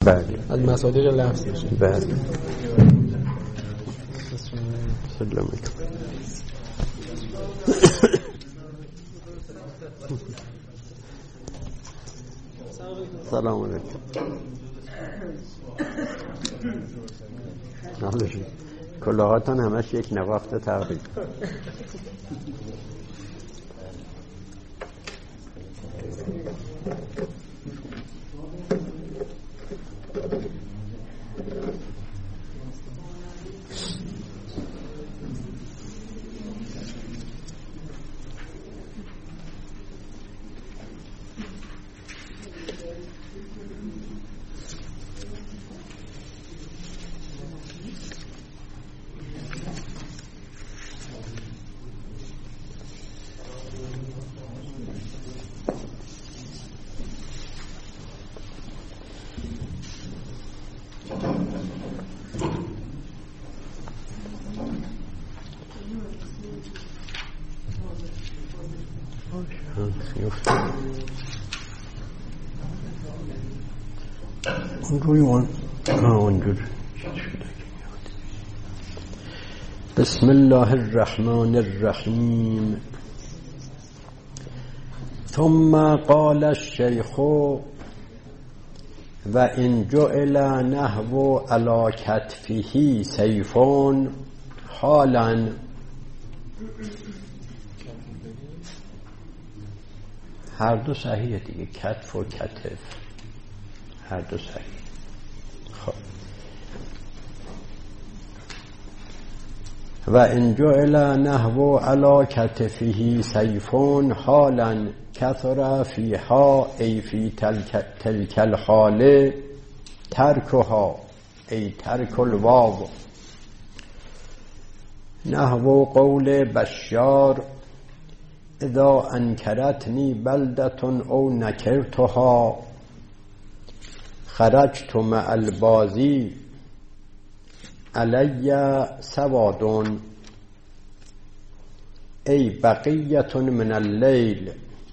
بله از مصادیق لفظ میشه. بله سلام علیکم. سلام علیکم. کلاهاتان همش یک نواخت تقریب. بسم الله الرحمن الرحیم. ثم قال الشیخ و ان جعل نحو علی کتفه سیف حالا. هر دو صحیحه دیگه، کتف و کتف هر دو صحیح. خب و ان جعل نحو علی کتفه سیف حالا کثر فیها ای فی تلک الحال ترکها ای ترک الواو. نحو قول بشار اذا انکرتنی بلدة او نکرتها خرجت مع البازی علی سواد ای بقیة من اللیل.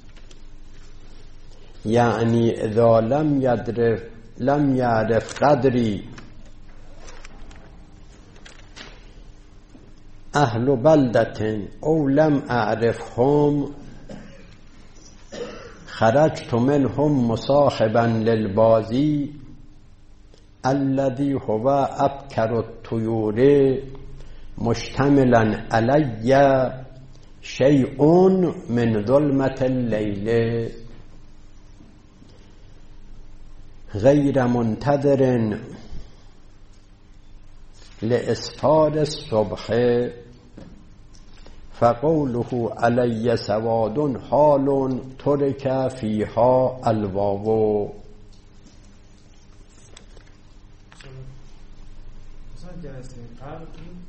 یعنی اذا لم یعرف قدری اهل بلدة او لم اعرفهم خرجت منهم مصاحبا للبازی الذي هو ابکر الطیور مشتملا علی شیء من ظلمة اللیل غیر منتظر لاسفار الصبح فقوله علی سواد حال ترک فیها الواو. مثلا جلسه قبل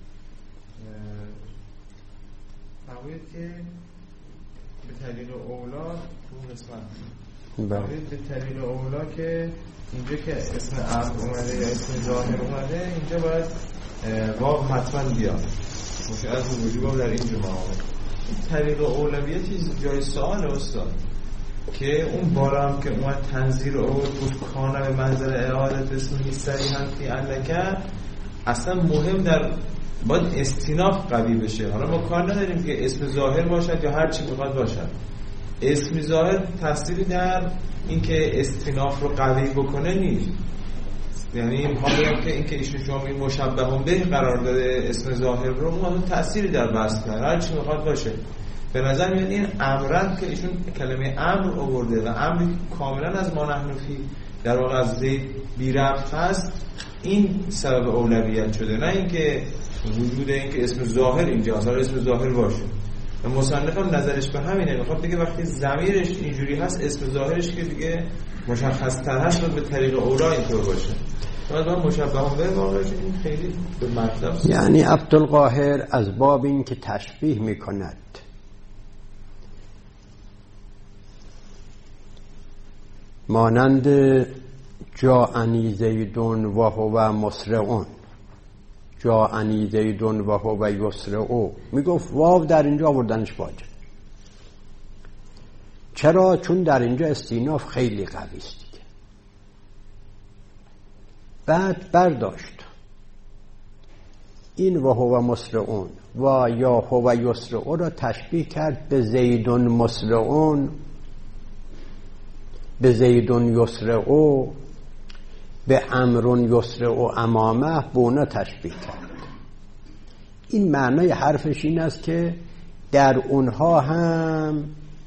فرمودید که به دلیل اولا تو قسمت به دلیل اولا که اینجا که اسم امر اومده یا اسم ظاهر اومده اینجا باید واو حتما بیاد، مش از وجوب در این جمعه. طریق اولویت جای سوال استاد که اون بارم که اومد تنزیل آورد گفت کانه به منظر اعادت اسمی صریحا فی انکه، اصلا مهم در باید استیناف قوی بشه. حالا ما کار نداریم که اسم ظاهر باشد یا هر چی بخواد باشد، اسم ظاهر تأثیری در اینکه استیناف رو قوی بکنه نیست. یعنی میخوام بگم که اینکه ایشون شما این مشبه به قرار داده اسم ظاهر رو، اون تأثیری در بحث نداره، هر چی میخواد باشه. به نظر میاد این امرن که ایشون کلمه امر آورده و امری کاملا از ما نحن فی در واقع از زید بی ربط هست، این سبب اولویت شده، نه اینکه وجود اینکه اسم ظاهر اینجا اصلا اسم ظاهر باشه. و مصنف هم نظرش به همینه، میخواد بگه وقتی ضمیرش اینجوری هست اسم ظاهرش که دیگه مشخص تر هست و به طریق اولا اینطور باشه. بعد ما مشبه به واقعش این خیلی به مطلب. یعنی عبدالقاهر از باب این که تشبیه میکند مانند جاءنی زیدون و هو مسرعون، جاءنی زیدون و هو یسرع، میگفت واو در اینجا آوردنش واجب. چرا؟ چون در اینجا استیناف خیلی قوی است دیگه. بعد برداشت این و هو مسرعون و یا هو یسرعون را تشبیه کرد به زیدون مسرعون، به زیدون یسرعون، به امرون یسرعون امامه، بونا تشبیه کرد. این معنای حرفش این است که در اونها هم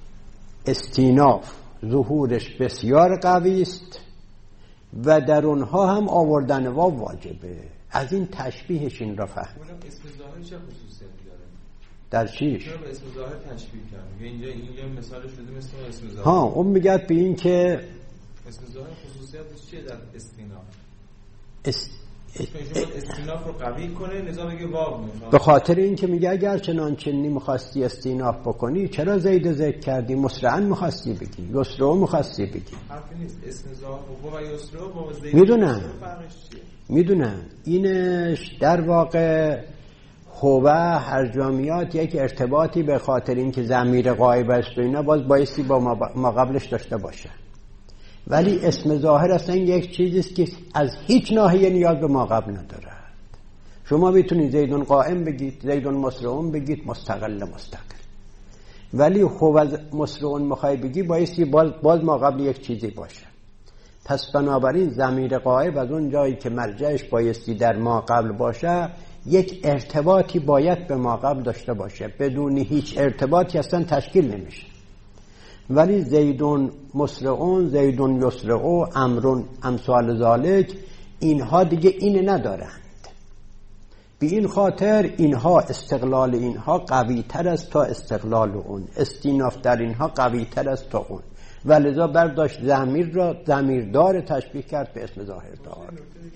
استیناف ظهورش بسیار قوی است و در اونها هم آوردن واو واجبه. از این تشبیهش این را فهم. اسم ظاهر چه خصوصیتی داره؟ در چیش؟ چرا به اسم ظاهر تشبیه کرد؟ اینجا مثالش بده مثل اسم ظاهر. ها اون میگه به این که اسم ظاهر خصوصیتش چیه در استیناف؟ استیناف رو قوی کنه لذا بگه واو میخواد. به خاطر این که میگه اگر چنانچنی میخواستی استیناف بکنی چرا زید ذکر کردی؟ مسرعن میخواستی بگی، یسرعو میخواستی بگی. حرفی نیست. اسم ظاهر و یسرعو با زید میدونن فرقش چیه؟ میدونن. اینش در واقع هو هر جامیات یک ارتباطی به خاطر اینکه ضمیر غایب است و اینا باز بایستی با ما قبلش داشته باشه، ولی اسم ظاهر اصلا یک چیزی است که از هیچ ناحیه نیاز به ما قبل ندارد. شما میتونید زیدون قائم بگید، زیدون مسرعون بگید، مستقل، ولی هو مسرعون میخوای بگی بایستی باز ما قبل یک چیزی باشه. پس بنابراین ضمیر غایب از اون جایی که مرجعش بایستی در ما قبل باشه یک ارتباطی باید به ما قبل داشته باشه، بدون هیچ ارتباطی اصلا تشکیل نمیشه. ولی زیدون مسرعون، زیدون یسرعو، امرون امثال ذالک، اینها دیگه این ندارند. به این خاطر اینها استقلال اینها قوی تر است تا استقلال اون، استیناف در اینها قوی تر است تا اون، ولذا برداشت ضمیر را ضمیردار تشبیه کرد به اسم ظاهردار.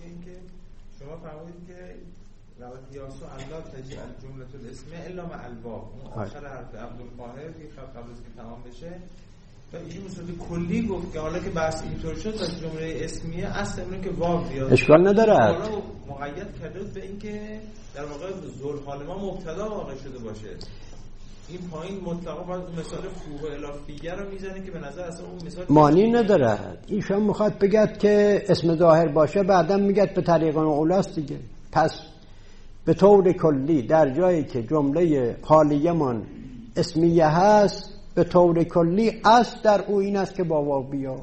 شما فرمودید که یاسو الله تجی الجمله الاسمیه الا مع الواو، اون آخر حرف عبدالقاهر قبل از که تمام بشه و این مصطلح کلی گفت که حالا که بحث اینطور شد از جمله اسمیه اصلا اینه که واو بیاد اشکال نداره. حالا مقید کرده به این که در واقع ذوالحال ما مبتدا واقع شده باشه. این پایین مطلقا باید اون مثال فوق الافیه رو میزنه که به نظر اصلا اون مثال معنی ندارد. ایشان میخواد بگد که اسم ظاهر باشه بعدا میگد به طریق اولاست دیگه. پس به طور کلی در جایی که جمله حالیه من اسمیه هست به طور کلی اصل در او این است که با واو بیاد.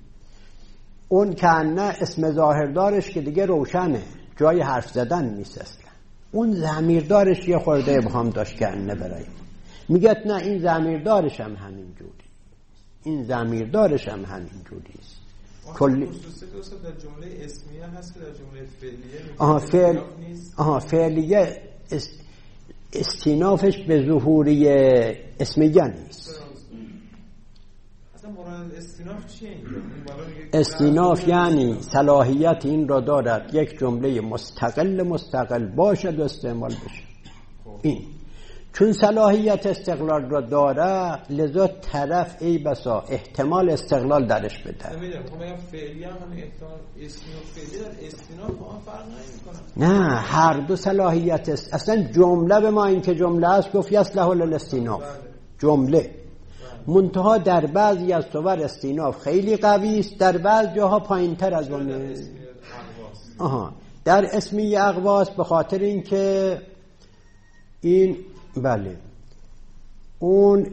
اون که نه اسم ظاهردارش که دیگه روشنه جای حرف زدن نیست اصلا. اون ضمیردارش یه خورده ابهام داشت که انه برای میگه نه این ضمیردارش هم همین جوری، این ضمیردارش هم همین جوری است. کلی خصوصیت در جمله اسمیه هست که در جمله فعلیه فعلیه استینافش به ظهوری اسمیه نیست. اصلا مراد استیناف چیه؟ استیناف یعنی صلاحیت این را دارد یک جمله مستقل باشد و استعمال بشه. این چون صلاحیت استقلال را داره لذا طرف ای بسا احتمال استقلال درش بده. نمیدونم فعلیه هم احتمال استیناف فعلیه در استیناف با فرق نمیکنه. نه هر دو صلاحیت است. اصلا جمله به ما این که جمله است گفت یصلح للاستیناف جمله، منتها در بعضی از صور استیناف خیلی قوی است، در بعض جاها پایین‌تر از اونه. در اسمی اقواس به خاطر اینکه این بله اون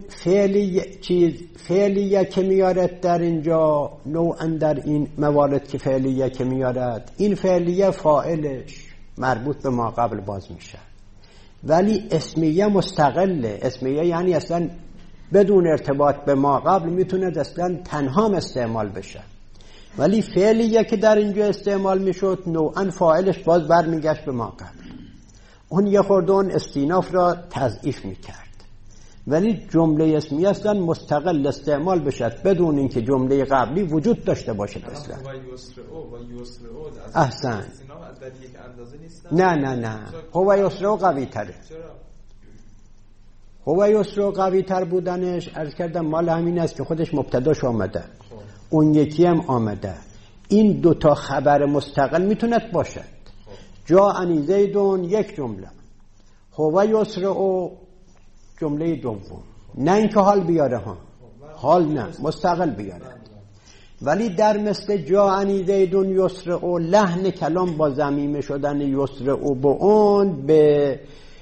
فعلیه که میارد در اینجا نوعا در این موارد که فعلیه که میارد این فعلیه فاعلش مربوط به ما قبل باز میشه، ولی اسمیه مستقله. اسمیه یعنی اصلا بدون ارتباط به ما قبل میتونه اصلا تنها استعمال بشه، ولی فعلیه که در اینجا استعمال میشد نوعا فاعلش باز برمیگشت به ما قبل. اون یه خورده اون استیناف را تضعیف میکرد، ولی جمله اسمیه اصلا مستقل استعمال بشد بدون اینکه جمله قبلی وجود داشته باشه. اصلا احسن نه هو یسرعو قوی تره. هو یسرعو قوی تر بودنش عرض کردم مال همین است که خودش مبتداش آمده اون یکی هم آمده. این دوتا خبر مستقل میتوند باشد. جاءنی زیدون یک جمله، هو یسرعو جمله دوم، نه اینکه حال بیاره ها، حال نه مستقل بیاره. ولی در مثل جاءنی زیدون یسرع، لحن کلام با ضمیمه شدن یسرع به اون به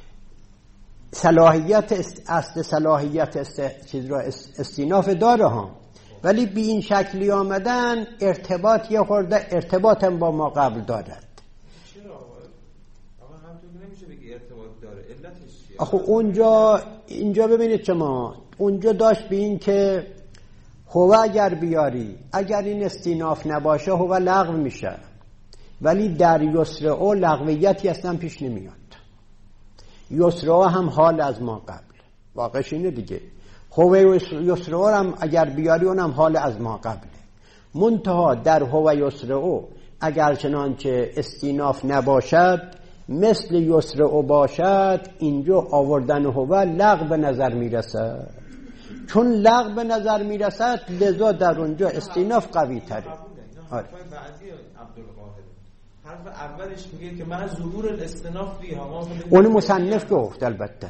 صلاحیت اصل صلاحیت چیز را استیناف داره ها، ولی به این شکلی آمدن ارتباط یه خورده ارتباط هم با ما قبل دارد. چرا؟ آقا همطور نمیشه بگی ارتباط داره، علتش چیه؟ آخه اینجا ببینید شما، اونجا داشت به این که هو اگر بیاری، اگر این استیناف نباشه هو لغو میشه، ولی در یسرع لغویتی اصلا پیش نمیاد. یسرع هم حال از ما قبل، واقعش اینه دیگه. هو یسرع هم اگر بیاری اونم حال از ما قبله. منتها در هو یسرع اگر چنانچه استیناف نباشد مثل یسرع باشد، اینجا آوردن هو لغو به نظر میرسد. چون لغو به نظر میرسد لذا در اونجا استیناف قوی تره. آره. بعدی عبدالقاهر حرف اولش میگه که من ظهور الاستیناف فیها، اون مصنف گفت البته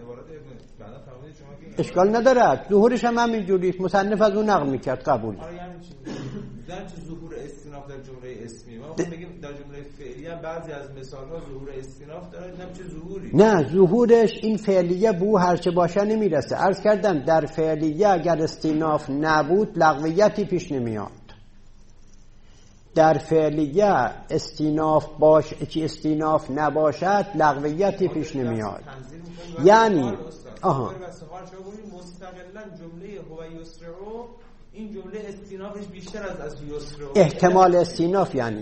اشکال نداره، ظهورش هم همینجوری مصنف از اون نقل میکرد، قبول. آره یعنی چی؟ در ظهور استیناف در جمله اسمی، ما بگیم در جمله فعلیه بعضی از مثال‌ها ظهور استیناف داره، نه چه ظهوری؟ نه، ظهورش این فعلیه بو هرچه باشه نمیرسه. عرض کردم در فعلیه اگر استیناف نبود لغویتی پیش نمیاد. در فعلیه استیناف نباشد لغویتی پیش نمیاد. یعنی مستقلا جمله هو یسرع، این جمله استینافش بیشتر از یسرع، احتمال استیناف یعنی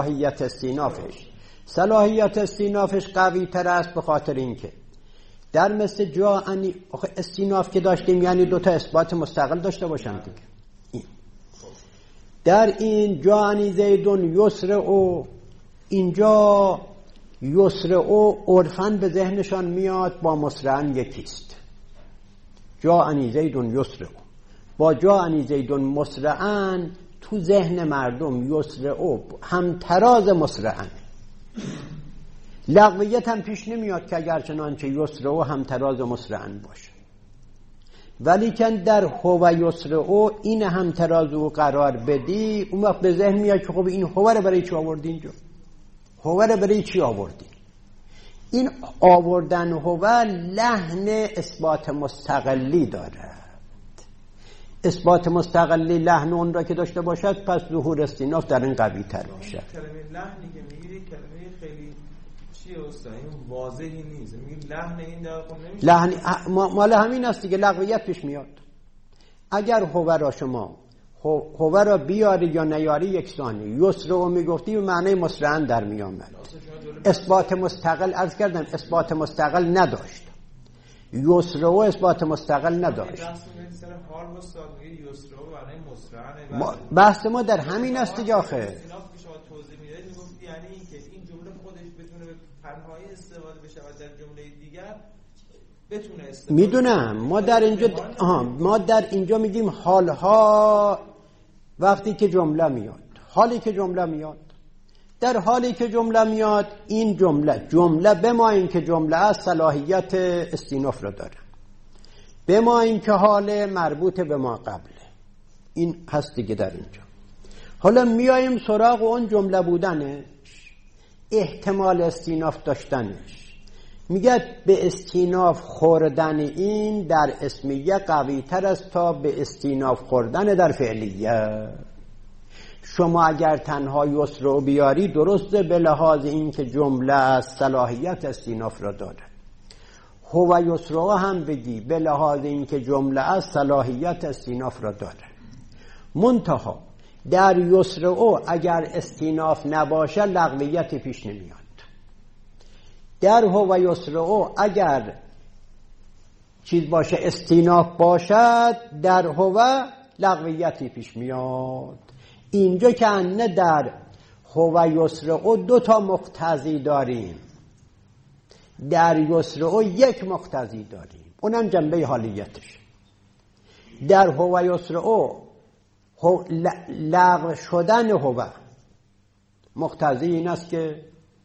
صلاحیت استینافش قوی تر است، به خاطر اینکه در مثل جاءنی استیناف که داشتیم یعنی دوتا اثبات مستقل داشته باشن دیگه. در این جاءنی زیدون یسرع، اینجا یسرع عرفاً به ذهنشان میاد با مسرعاً یکیست. جاءنی زیدون یسرع با جاءنی زیدون مسرعاً تو ذهن مردم یسرع هم تراز مسرعاً، لغویت هم پیش نمیاد که اگر چنانچه یسرع هم تراز مسرعاً باشه. ولی که در هو یسرع این هم ترازو قرار بدی، اون وقت به ذهن میاد که خب این هو رو برای چی آوردی اینجا؟ هو رو برای چی آوردی؟ این آوردن هو لحن اثبات مستقلی دارد. اثبات مستقلی لحن اون را که داشته باشد پس ظهور استیناف در این قوی تر میشه. کلمه لحنی که میگیری کلمه خیلی چیه استاد؟ این واضحی نیست. میگی لحن این در خود نمیشه. لحن مال همین است دیگه، لغویت پیش میاد. اگر هو را شما هو را بیاری یا نیاری یکسانی، یسرع میگفتی به معنی مسرعاً در میامد. اثبات مستقل از کردم اثبات مستقل نداشت. یسرع اثبات مستقل نداشت. بحث ما در همین است دیگه آخه. یعنی که این جمله خودش بتونه به تنهایی استفاده بشه و در جمله دیگر بتونه استفاده. میدونم ما در اینجا میگیم حالها وقتی که جمله میاد، حالی که جمله میاد، در حالی که جمله میاد این جمله به ما این که جمله از صلاحیت استیناف رو داره، به ما این که حال مربوط به ما قبله، این هست دیگه در اینجا. حالا میایم سراغ اون جمله بودنش، احتمال استیناف داشتنش. میگه به استیناف خوردن این در اسمیه قوی تر است تا به استیناف خوردن در فعلیه. شما اگر تنها یسرع بیاری درسته به لحاظ این که جمله از صلاحیت استیناف را داره. هو یسرع هم بگی به لحاظ این که جمله از صلاحیت استیناف را داره. منتها در یسرع اگر استیناف نباشه لغویتی پیش نمیاد. در هو یسرع اگر چیز باشه استیناف باشد در هو لغویتی پیش میاد. اینجا که انه در هو یسرع دو تا مقتضی داریم، در یسرع یک مقتضی داریم، اونم جنبه حالیتش. در هو یسرع لغو شدن هو مقتضی این است که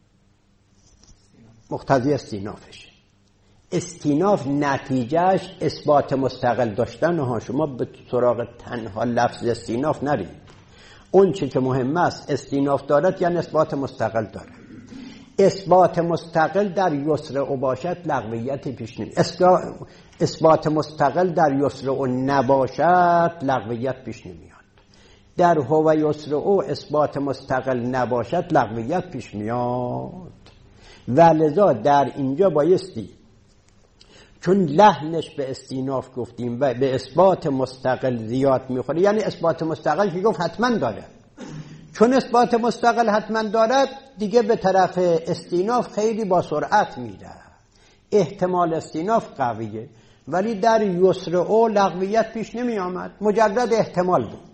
مقتضی استینافش. استیناف نتیجهش اثبات مستقل داشتن ها. شما به سراغ تنها لفظ استیناف نرید. اون چی که مهم است استیناف دارد یعنی اثبات مستقل دارد. اثبات مستقل در یسر باشد لغویت پیش نمیاد. اثبات مستقل در یسر نباشد لغویت پیش نمیاد. در هو یسر اثبات مستقل نباشد لغویت پیش میاد. ولذا در اینجا بایستی، چون لحنش به استیناف گفتیم و به اثبات مستقل زیاد میخوره، یعنی اثبات مستقل که گفت حتما داره، چون اثبات مستقل حتما دارد دیگه به طرف استیناف خیلی با سرعت میره. احتمال استیناف قویه، ولی در یسر او لغویت پیش نمی آمد، مجرد احتمال بود،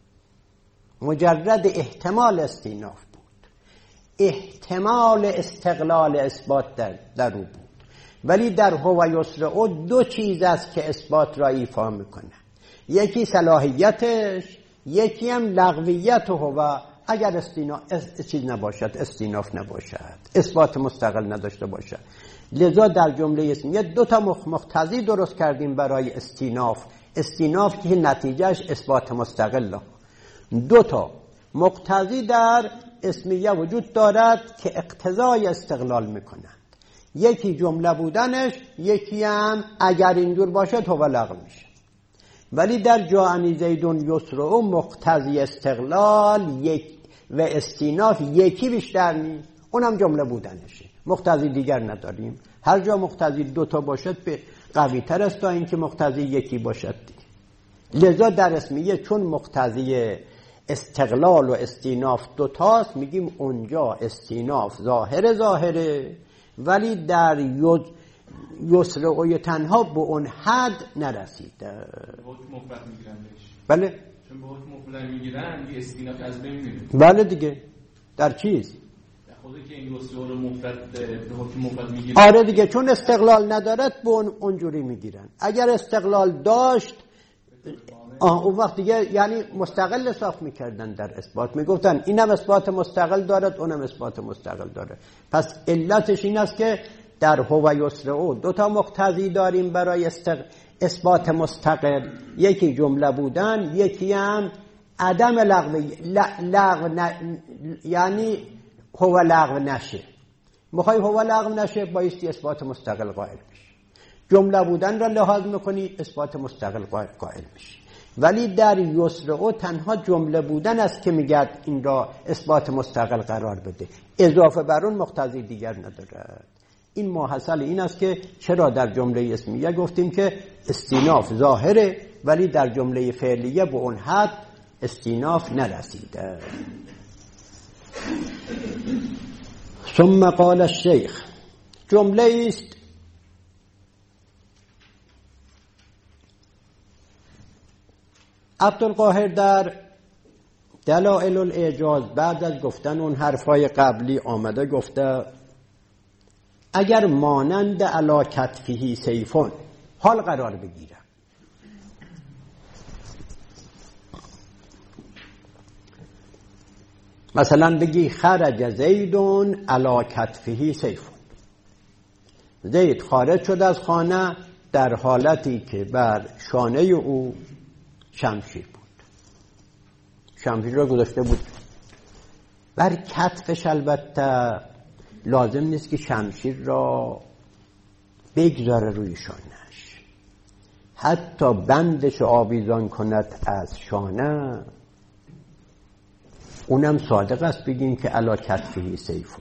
مجرد احتمال استیناف بود، احتمال استقلال اثبات در او بود. ولی در هو یسر او دو چیز است که اثبات را ایفا میکنه، یکی صلاحیتش، یکی هم لغویت هو. اگر چیز نباشد، استیناف نباشد، اثبات مستقل نداشته باشد. لذا در جمله اسمیه دو تا مقتضی درست کردیم برای استیناف که نتیجهش اثبات مستقل. دو تا مقتضی در اسمیه وجود دارد که اقتضای استقلال میکنند، یکی جمله بودنش، یکی هم اگر اینجور باشد هو لغو میشه. ولی در جاءنی زیدون یسرع مقتضی استقلال و استیناف یکی بیشتر نیست، اونم جمله بودنشه، مقتضی دیگر نداریم. هر جا مقتضی دوتا باشد به قوی تر است تا اینکه مقتضی یکی باشد. لذا در اسمیه چون مقتضی استقلال و استیناف دوتاست، میگیم اونجا استیناف ظاهره، ولی در یسر اوی تنها به اون حد نرسیده. حکم مفرد میگیرندش. بله، چون به حکم مفرد میگیرن یه استیناف از بین میره. بله دیگه، در چیز خودی که این یسر رو مفرد به حکم مفرد میگیرن. آره دیگه، چون استقلال ندارد به اونجوری میگیرن. اگر استقلال داشت اون وقت دیگه یعنی مستقل حساب میکردن در اثبات، میگفتن اینم اثبات مستقل دارد، اونم اثبات مستقل داره. پس علتش این است که در هو یسر او دو تا مقتضی داریم برای اثبات مستقل، یکی جمله بودن، یکی هم عدم یعنی هو لغو نشه. میخوای هو لغو نشه بایستی اثبات مستقل قائل بشی، جمله بودن را لحاظ میکنی اثبات مستقل قائل بشی. ولی در یسر او تنها جمله بودن است که میگه این را اثبات مستقل قرار بده، اضافه بر اون مقتضی دیگر ندارد. این ماحصل این است که چرا در جمله اسمیه گفتیم که استیناف ظاهره، ولی در جمله فعلیه به اون حد استیناف نرسیده. ثم قال الشیخ، جمله است عبدالقاهر در دلائل الاعجاز بعد از گفتن اون حرفای قبلی آمده گفته اگر مانند علی کتفه سیفون حال قرار بگیره، مثلا بگی خرج زیدون علی کتفه سیفون، زید خارج شد از خانه در حالتی که بر شانه او شمشیر بود، شمشیر را گذاشته بود بر کتفش. البته لازم نیست که شمشیر را بگذاره روی شانهش، حتی بندش آویزان کند از شانه، اونم صادق است بگیم که علی کتفه سیفون.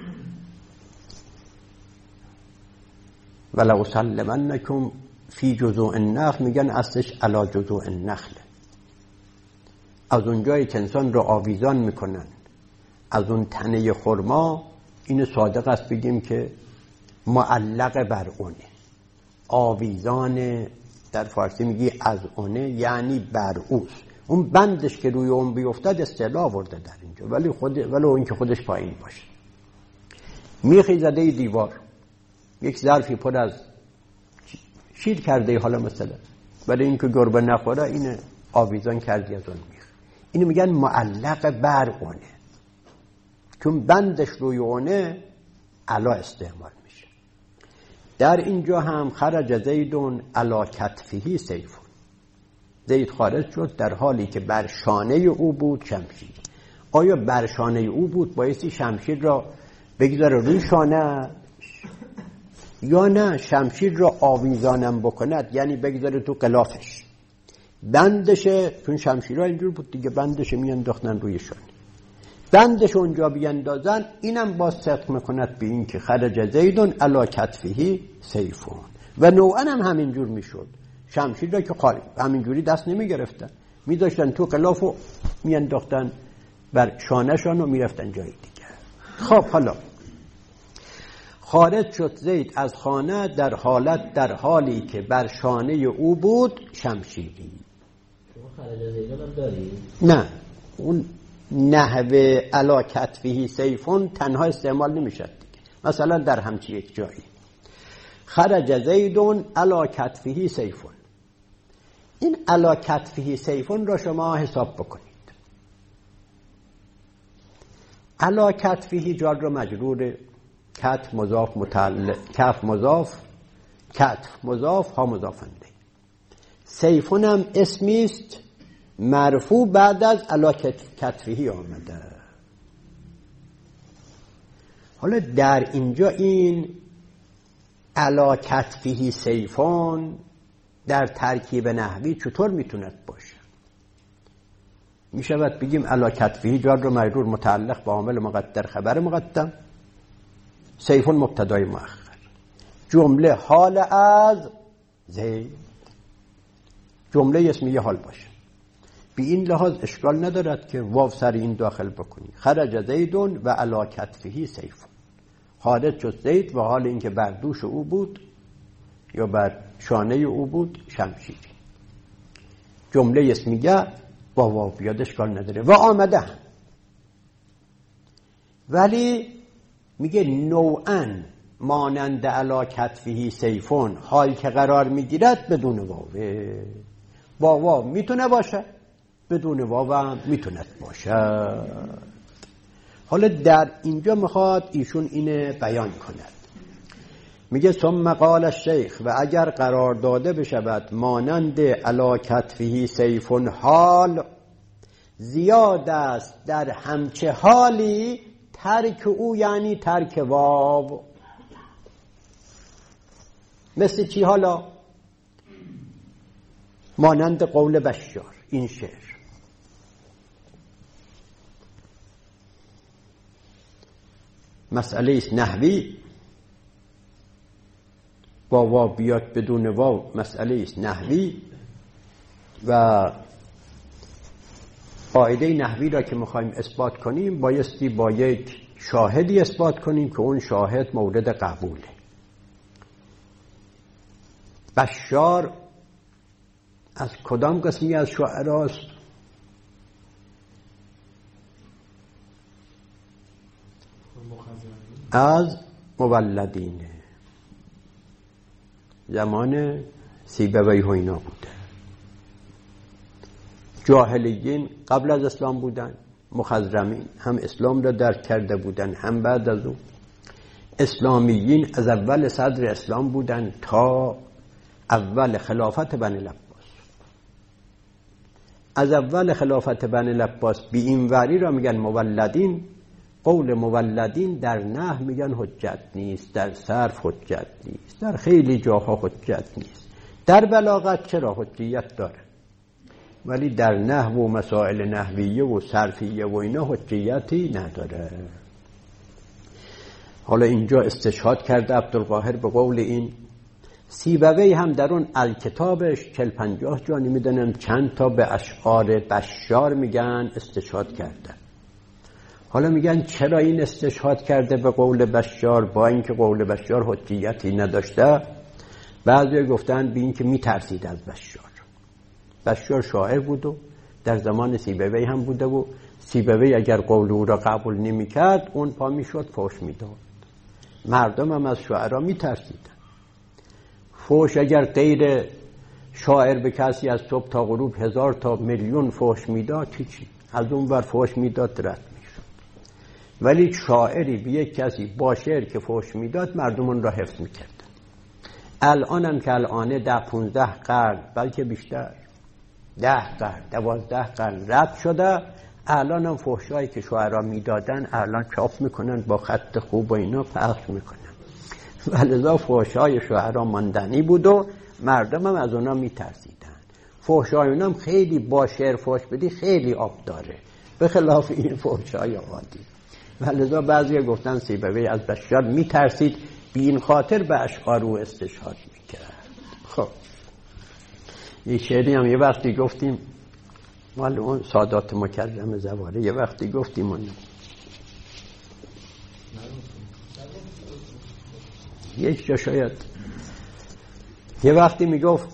ولو سلمنکم فی جذوع النخل، میگن اصلش علی جذوع النخل، از اونجایی که انسان رو آویزان میکنن از اون تنه خرما، اینو صادق است بگیم که معلق بر اونه، آویزان در فارسی میگی از اونه یعنی بر اوست، اون بندش که روی اون بیفتد اصطلاح آورده در اینجا، ولی اون که خودش پایین باشه. میخی زده دیوار، یک ظرفی پر از شیر کرده، حالا مثلا برای اینکه گربه نخوره این آویزان کردی از اون میخ، اینو میگن معلق بر اونه، چون بندش روی اونه علا استعمال میشه. در اینجا هم خرج زیدون علی کتفه سیفون، زید خارج شد در حالی که بر شانه او بود شمشیر. آیا بر شانه او بود بایستی شمشیر را بگذاره روی شانه یا نه شمشیر را آویزانم بکند، یعنی بگذاره تو غلافش بندشه، چون شمشیرها اینجور بود دیگه، بندشه میانداختن روی شانه، بندش اونجا بیاندازن. اینم باز صدق میکند به این که خرج زیدون علی کتفه سیفون. و نوعا هم همینجور میشد، شمشیر را که خالی همینجوری دست نمیگرفتن، میذاشتن تو غلاف و میانداختن بر شانهشان و میرفتن جای دیگه. خب حالا خارج شد زید از خانه در حالی که بر شانه او بود شمشیری. شما خرج زیدون هم داری؟ نه، اون نحوه علی کتفه سیفون تنها استعمال نمیشد دیگه. مثلا در همچی یک جایی خرج زیدون علی کتفه سیفون، این علی کتفه سیفون را شما حساب بکنید. علی کتفه جار و مجرور، کتف مضاف متعلق، کف مضاف، کتف مضاف، ها مضاف الیه. سیفون هم اسمی است مرفوع بعد از علی کتفه آمده. حالا در اینجا این علی کتفه سیفون در ترکیب نحوی چطور میتوند باشه؟ میشود بگیم علی کتفه جار و مجرور متعلق با عامل مقدر خبر مقدم، سیفون مبتدای مؤخر، جمله حال از زید، جمله اسمیه حال باشه. به این لحاظ اشکال ندارد که واو سر این داخل بکنی. خرج زیدون و علی کتفه سیفون، خارج شد زید و حال اینکه بر دوش او بود یا بر شانه او بود شمشیری. جمله اسمیه با واو بیاد اشکال نداره و آمده هم. ولی میگه نوعاً مانند علی کتفه سیفون، حال که قرار میگیرد بدون واوه. با واو میتونه باشه، بدون واو هم میتونه باشه. حالا در اینجا میخواد ایشون اینه بیان کند. میگه ثم قال الشیخ، و اگر قرار داده بشود مانند علی کتفه سیفون حال، زیاد است در همچه حالی ترک او، یعنی ترک واو. مثل چی حالا؟ مانند قول بشار، این شعر مسئله است نحوی، با واو بیاد بدون واو مسئله است نحوی، و قاعده نحوی را که میخوایم اثبات کنیم بایستی با یک شاهدی اثبات کنیم که اون شاهد مورد قبوله. بشار از کدام قسمی از شعراست؟ از مولدینه، زمان سیبوی و اینا بوده. جاهلیین قبل از اسلام بودن، مخضرمین هم اسلام را درک کرده بودن هم بعد از او، اسلامیین از اول صدر اسلام بودن تا اول خلافت بنی العباس. از اول خلافت بنی العباس بی این وری را میگن مولدین. قول مولدین در نحو میگن حجت نیست، در صرف حجت نیست، در خیلی جاها حجت نیست. در بلاغت چرا حجیت داره، ولی در نحو و مسائل نحویه و صرفیه و اینا حجیتی نداره. حالا اینجا استشهاد کرده عبدالقاهر به قول این. سیبوی هم در اون الکتابش 40-50 جا نمیدونم چند تا به اشعار بشار میگن استشهاد کرده. حالا میگن چرا این استشهاد کرده به قول بشار با اینکه قول بشار حجیتی نداشته؟ بعضی گفتن به این که میترسید از بشار. بشار شاعر بود و در زمان سیبوی هم بوده و سیبوی اگر قول او را قبول نمیکرد اون پا میشد فوش میداد. مردم هم از شاعرها میترسیدن. فوش اگر غیر شاعر به کسی از صبح تا غروب 1000 تا میلیون فوش میداد هیچی، از اون ور فوش میداد رد میشد. ولی شاعری به یک کسی با شعر که فوش میداد مردم اون را حفظ میکردن. الان هم که الانه 10-15 قرن بلکه بیشتر 10 قرن 12 قرن رد شده. الان هم فحشایی که شاعرها میدادن الان چاپ میکنن با خط خوب و اینا پخش میکنن. ولذا فحشای شاعرها ماندنی بود و مردم هم از اونا میترسیدن. فحشای اونم خیلی با شعر فحش بدی خیلی آب داره، به خلاف این فحشای عادی. ولذا بعضی گفتن سیبوی از بشار میترسید، بی این خاطر به اشعار او استشهاد میکرد. خب یه شعری هم یه وقتی گفتیم مال اون سادات مکرم زواره، یه وقتی گفتیم اون یک جا شاید یه وقتی میگفت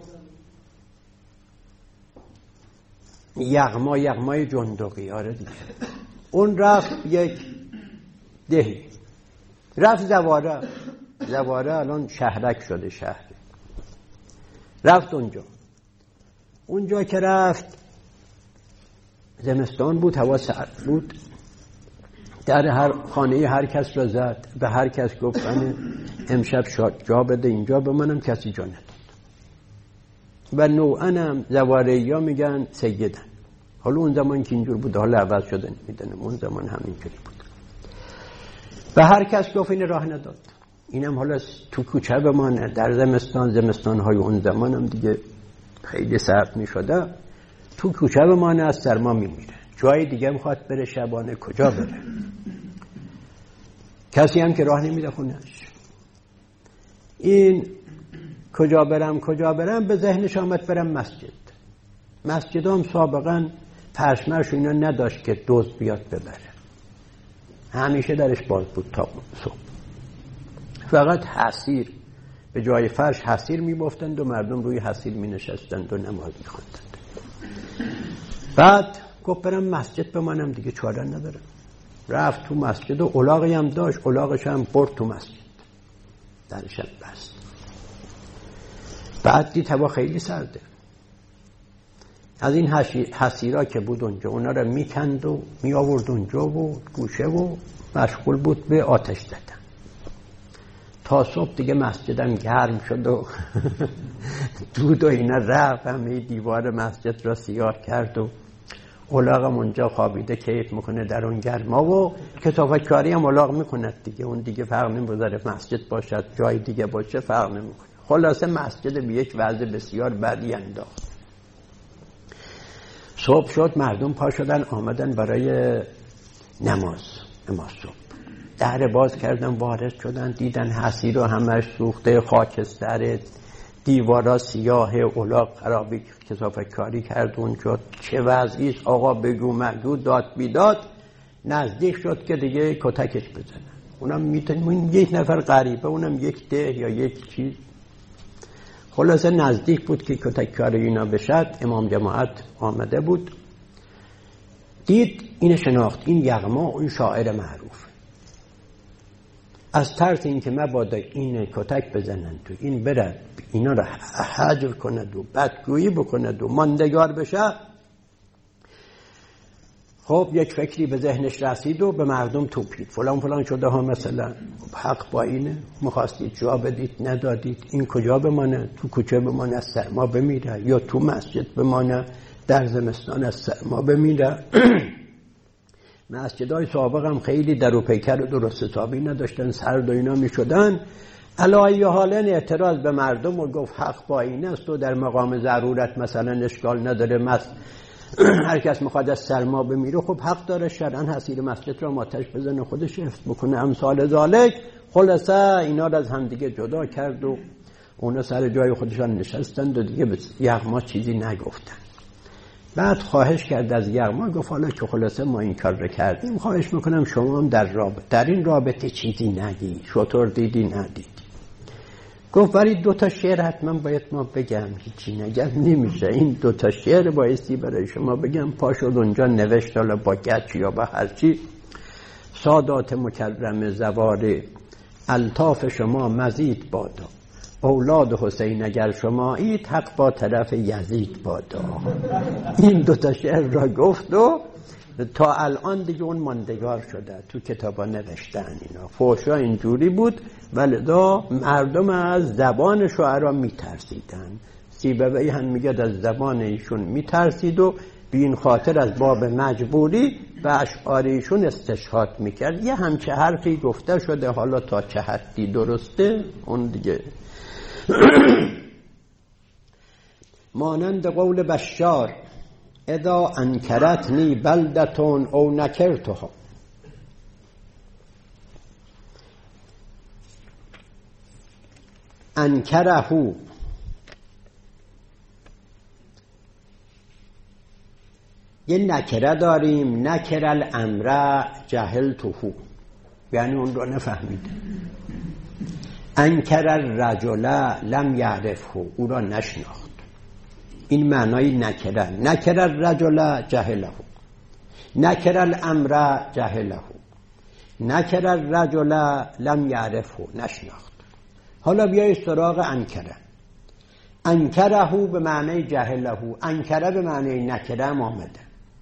یغمای جندقی، آره دیگه، اون رفت یک دهی، رفت زواره الان شهرک شده شهر، رفت اونجا که رفت زمستان بود، هوا سرد بود، در هر خانه هر کس را زد، به هر کس گفت امشب جا بده اینجا، به منم کسی جا نداد. و نوعنم زواره‌ای ها میگن سیدن. حالا اون زمان که اینجور بود، حالا عوض شده نمیدونم، اون زمان همینجوری بود. و هر کس گفت این راه نداد. اینم حالا تو کوچه بمانه در زمستان‌های اون زمان هم دیگه خیلی سرد میشده، تو کوچه بمانه از سرما میمیره. جای دیگه میخواد بره شبانه، کجا بره؟ کسی هم که راه نمیده خونش. این کجا برم به ذهنش آمد برم مسجد هم سابقا پرشمرش اینا نداشت که دزد بیاد ببره، همیشه درش باز بود تا صبح. فقط حصیر به جای فرش حصیر می‌بافتند و مردم روی حصیر می‌نشستند و نماز می‌خواندند. بعد گفت برم مسجد بمانم دیگه، چاره ندارم. رفت تو مسجد و الاغی هم داشت، الاغش هم برد تو مسجد، درش بست. بعد دید هوا خیلی سرده، از این حصیرا که بود اونجا اونا رو میکند و میآورد اونجا و گوشه و مشغول بود به آتش زدن. تا صبح دیگه مسجدم گرم شد و دود و اینا رفت، همه دیوار مسجد را سیاه کرد و الاغم اونجا خوابیده کیف میکنه در اون گرما و کثافت کاری هم الاغ میکند دیگه، اون دیگه فرق نمیکنه مسجد باشد جای دیگه باشه فرق نمیکنه. خلاصه مسجد به یک وضع بسیار بدی انداخت. صبح شد، مردم پا شدن آمدن برای نماز صبح. در باز کردن، وارد شدن، دیدن حصیر رو همش سوخته، خاکستر، دیوارا سیاه، الاغ خرابی کثافت کاری کرد اونجا. چه وضعی است آقا، بگو مگو، داد بیداد. نزدیک شد که دیگه کتکش بزنن. اونم میتونیم یک نفر غریبه، اونم یک ده یا یک چیز. خلاصه نزدیک بود که کتک کاری اینا بشد. امام جماعت آمده بود، دید این شناخت، این یغما اون شاعر معروف. از ترس این که مبادا این کتک بزنن تو این برد اینا را حجر کند و بدگویی بکند و ماندگار بشه، خب یک فکری به ذهنش رسید و به مردم توپید، فلان شده ها، مثلا حق با اینه، میخواستید جا بدید ندادید، این کجا بمانه؟ تو کوچه بمانه از سرما بمیره، یا تو مسجد بمانه در زمستان از سرما بمیره. مسجدهای سابق هم خیلی در و پیکر و درست حسابی نداشتن، سرد و اینا میشدن. علی حالن اعتراض به مردم و گفت حق با این است و در مقام ضرورت مثلا اشکال نداره، هر کس میخواد از سرما بمیره، خب حق داره شرعاً حصیر مسجد را آتش بزنه خودش حفظ بکنه، امثال ذالک. خلاصه اینا را از هم دیگه جدا کرد و اونا سر جای خودشان نشستند و دیگه به یغما چیزی نگفتن. بعد خواهش کرد از یغما، گفت حالا که خلاصه ما این کار رو کردیم، خواهش میکنم شما هم در این رابطه چیزی نگی، شطور دیدی ندید. گفت ولی 2 شعر حتما باید ما بگم، هیچی نگم نمیشه، این 2 شعر بایستی برای شما بگم. پا شد اونجا نوشت، حالا با گچ یا با هرچی: سادات مکرم زواره، الطاف شما مزید بادا، اولاد حسین اگر شمایید، حق با طرف یزید بادا. این 2 شعر را گفت و تا الان دیگه اون ماندگار شده، تو کتابا نوشتن اینا. فحشا اینجوری بود، ولذا مردم از زبان شعرا میترسیدن. سیبوی هم میگه از زبان ایشون میترسید و به این خاطر از باب مجبوری به اشعار ایشون استشهاد میکرد. یه همچه حرفی گفته شده، حالا تا چه حدی درسته اون دیگه. مانند قول بشار اذا انکرتنی بلدتون او نکرتها، انکرهو یه نکره داریم، نکر الامر جهلتهو، یعنی اون رو نفهمید. انکر الرجل لم یعرفه، او را نشناخت. این معنای نکره. نکر الرجل جهله، نکر الامر جهله، نکر الرجل لم یعرفه، نشناخت. حالا بیای سراغ انکره. انکرهو به معنی جهله، انکره به معنی نکره هم آمده.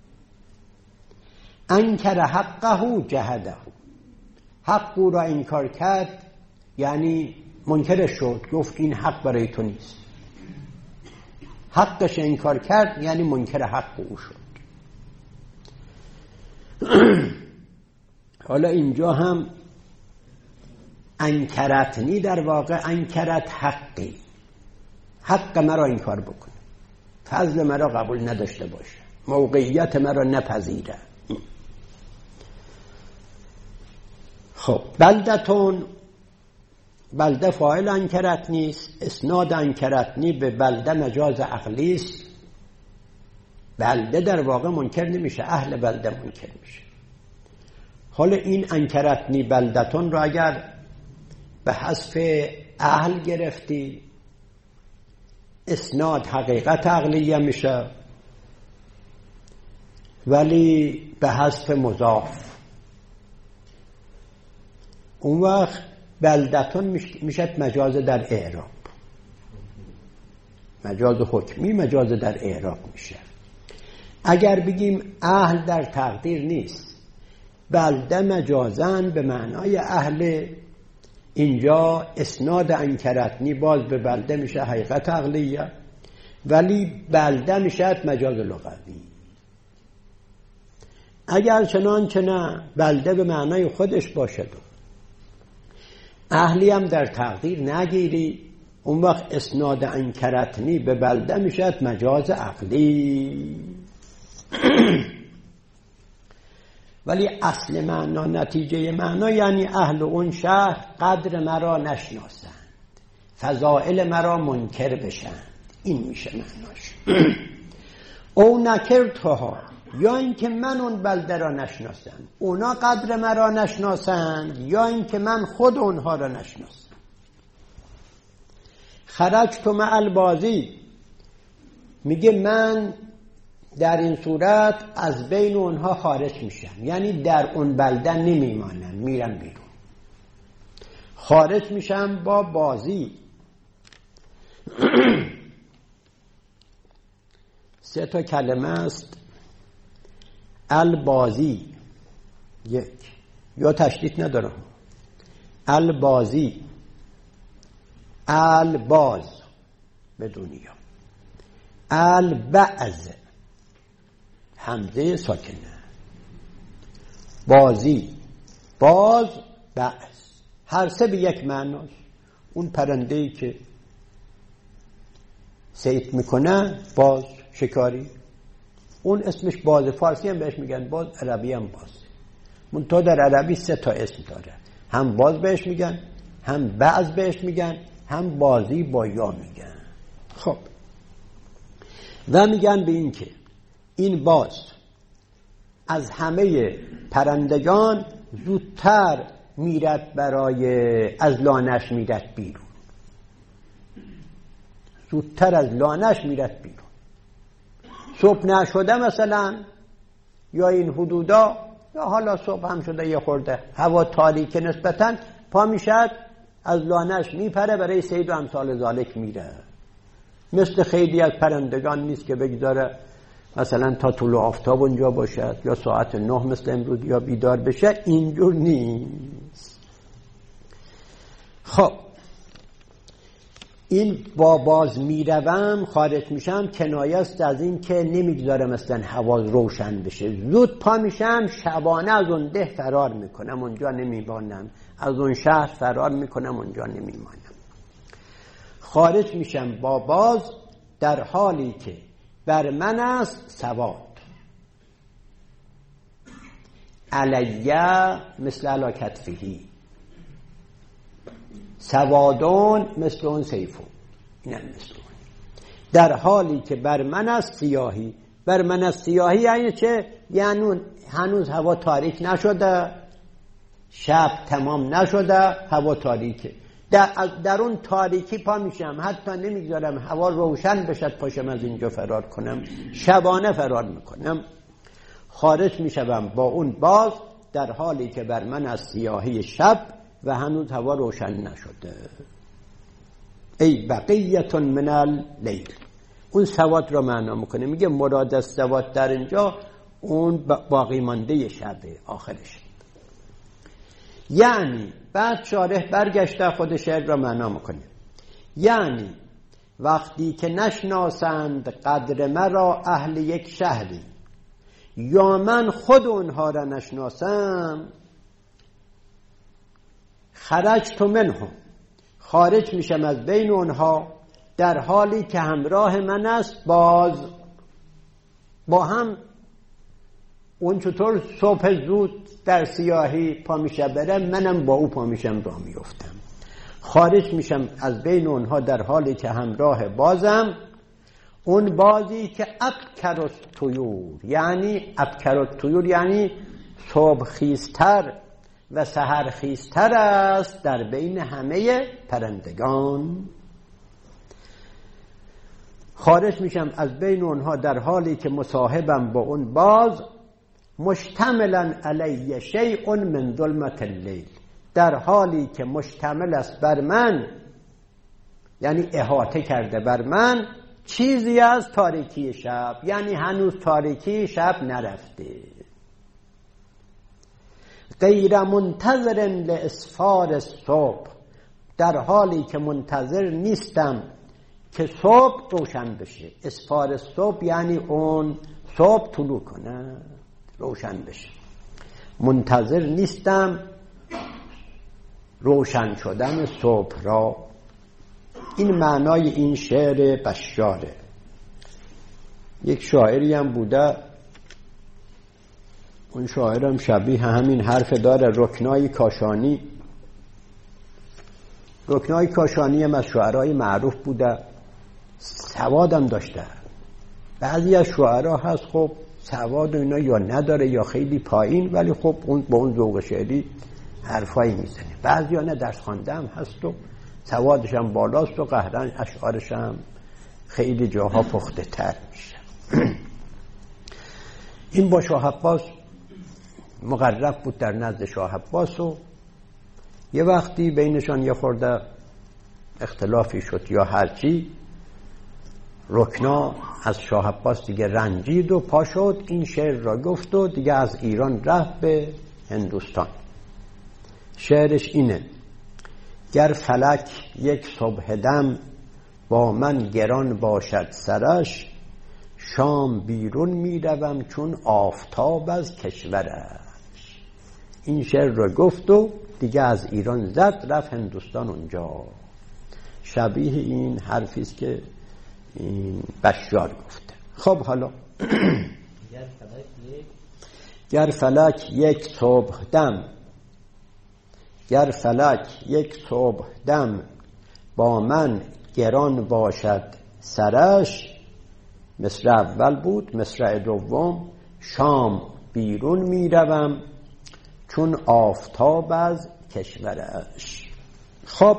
انکر حقه جهده، حق او را انکار کرد یعنی منکر شد، گفت این حق برای تو نیست. حقش انکار کرد یعنی منکر حق او شد. حالا اینجا هم انکرتنی در واقع انکرت حقی، حق مرا انکار بکنه، فضل مرا قبول نداشته باشه، موقعیت مرا نپذیره. خب بلدتون، بلده فاعل انکرت نیست، اسناد انکرتنی به بلده مجاز عقلی است. بلده در واقع منکر نمیشه، اهل بلده منکر میشه. حالا این انکرتنی بلدتون رو اگر به حذف اهل گرفتی، اسناد حقیقت عقلیه میشه، ولی به حذف مضاف، اون وقت بلدتون میشد مجاز در اعراب، مجاز حکمی مجاز در اعراب میشه. اگر بگیم اهل در تقدیر نیست، بلده مجازن به معنای اهل، اینجا اسناد انکرتنی باز به بلده میشه حقیقت عقلیه، ولی بلده میشه مجاز لغوی. اگر چنانچه نه بلده به معنای خودش باشه و اهلی هم در تقدیر نگیری، اون وقت اسناد انکرتنی به بلده میشه مجاز عقلی. ولی اصل معنا، نتیجه معنا یعنی اهل اون شهر قدر مرا نشناسند، فضائل مرا منکر بشند، این میشه معناش. او نکرتها، یا اینکه من اون بلده را نشناسم، اونا قدر مرا نشناسند، یا اینکه من خود اونها را نشناسم. خرجت مع البازی، میگه من در این صورت از بین اونها خارج میشم، یعنی در اون بلده نمیمانم، میرم بیرون، خارج میشم با بازی. 3 تا کلمه است. البازی، یک، یا تشدید ندارم، البازی، الباز بدون یا، البعض همزه ساکنه، بازی، باز، بعض، هر سه به یک معناست. اون پرنده‌ای که صید میکنه باز، شکاری، اون اسمش باز، فارسی هم بهش میگن باز، عربی هم باز. منتها در عربی 3 تا اسم داره، هم باز بهش میگن، هم بعض بهش میگن، هم بازی با یا میگن. خب و میگن به این که این باز از همه پرندگان زودتر میرد برای از لانش میرد بیرون، زودتر از لانش میرد بیرون. صبح نشده مثلا، یا این حدودا، یا حالا صبح هم شده یه خورده هوا تاریکه نسبتاً، پا میشد از لانش میپره برای صید و امثال ذالک میره. مثل خیلی از پرندگان نیست که بگذاره مثلا تا طلوع آفتاب اونجا باشد یا ساعت 9 مثل امروز یا بیدار بشه، اینجور نیست. خب این با باز میروم خارج میشم کنایه است از این که نمیگذارم اصلا هوا روشن بشه. زود پا میشم، شبانه از اون ده فرار میکنم، اونجا نمیمانم، از اون شهر فرار میکنم، اونجا نمیمانم. خارج میشم با باز در حالی که بر من است سواد. علیه مثل علی کتفهی، سوادون مثل اون سیفون، این هم مثل اون. در حالی که بر من است سیاهی. بر من است سیاهی یعنی چه؟ یعنی هنوز هوا تاریک نشده، شب تمام نشده، هوا تاریکه. در اون تاریکی پا میشم، حتی نمیگذارم هوا روشن بشد پاشم از اینجا فرار کنم، شبانه فرار میکنم. خارج میشم با اون باز در حالی که بر من از سیاهی شب و هنوز هوا روشن نشده. ای بقیت من اللیل. اون سواد را معنا میکنه، میگه مراد از سواد در اینجا اون باقی مانده شبه، آخرش. یعنی بعد شارح برگشته خود شعر را معنا میکنه، یعنی وقتی که نشناسند قدر مرا اهل یک شهری، یا من خود اونها را نشناسم، خرجت منهم، خارج میشم از بین اونها در حالی که همراه من است باز. با هم اون چطور صبح زود در سیاهی پا میشه بره، منم با او پا میشم را میفتم. خارج میشم از بین اونها در حالی که همراه بازم، اون بازی که ابکر الطیور، یعنی ابکر الطیور یعنی صبح خیزتر و سحر خیزتر است در بین همه پرندگان. خارج میشم از بین اونها در حالی که مصاحبم با اون باز، مشتملا علی شیء من ظلمت اللیل، در حالی که مشتمل است بر من، یعنی احاطه کرده بر من چیزی از تاریکی شب، یعنی هنوز تاریکی شب نرفته. غیر منتظر لاسفار الصبح، در حالی که منتظر نیستم که صبح روشن بشه. اسفار الصبح یعنی اون صبح طلوع کنه، روشن بشه. منتظر نیستم روشن شدن صبح را. این معنای این شعر بشاره. یک شاعری هم بوده، اون شاعرم شبیه همین حرف داره، رکنای کاشانی. رکنای کاشانی هم از شعرهای معروف بوده، سوادم داشته. بعضی از شعرها هست خب سواد و اینا یا نداره یا خیلی پایین، ولی خب اون با اون ذوق شعری حرفایی میزنه. بعضی ها نه، درس خوانده هم هست و سوادش هم بالاست و قهرن اشعارش هم خیلی جاها پخته تر میشه. این با شاه عباس مقرب بود در نزد شاه عباس و یه وقتی بینشان یه خورده اختلافی شد یا هرچی، رکنا از شاه عباس دیگه رنجید و پا شد این شعر را گفت و دیگه از ایران رفت به هندوستان. شعرش اینه: گر فلک یک صبح دم با من گران باشد سرش، شام بیرون میروم چون آفتاب از کشورش. این شعر را گفت و دیگه از ایران زد رفت هندوستان. اونجا شبیه این حرفیست که این بشار گفته. خب حالا گر فلک یک صبح دم، گر فلک یک صبح دم با من گران باشد سرش، مصرع اول بود. مصرع دوم: شام بیرون میروم چون آفتاب از کشورش. خب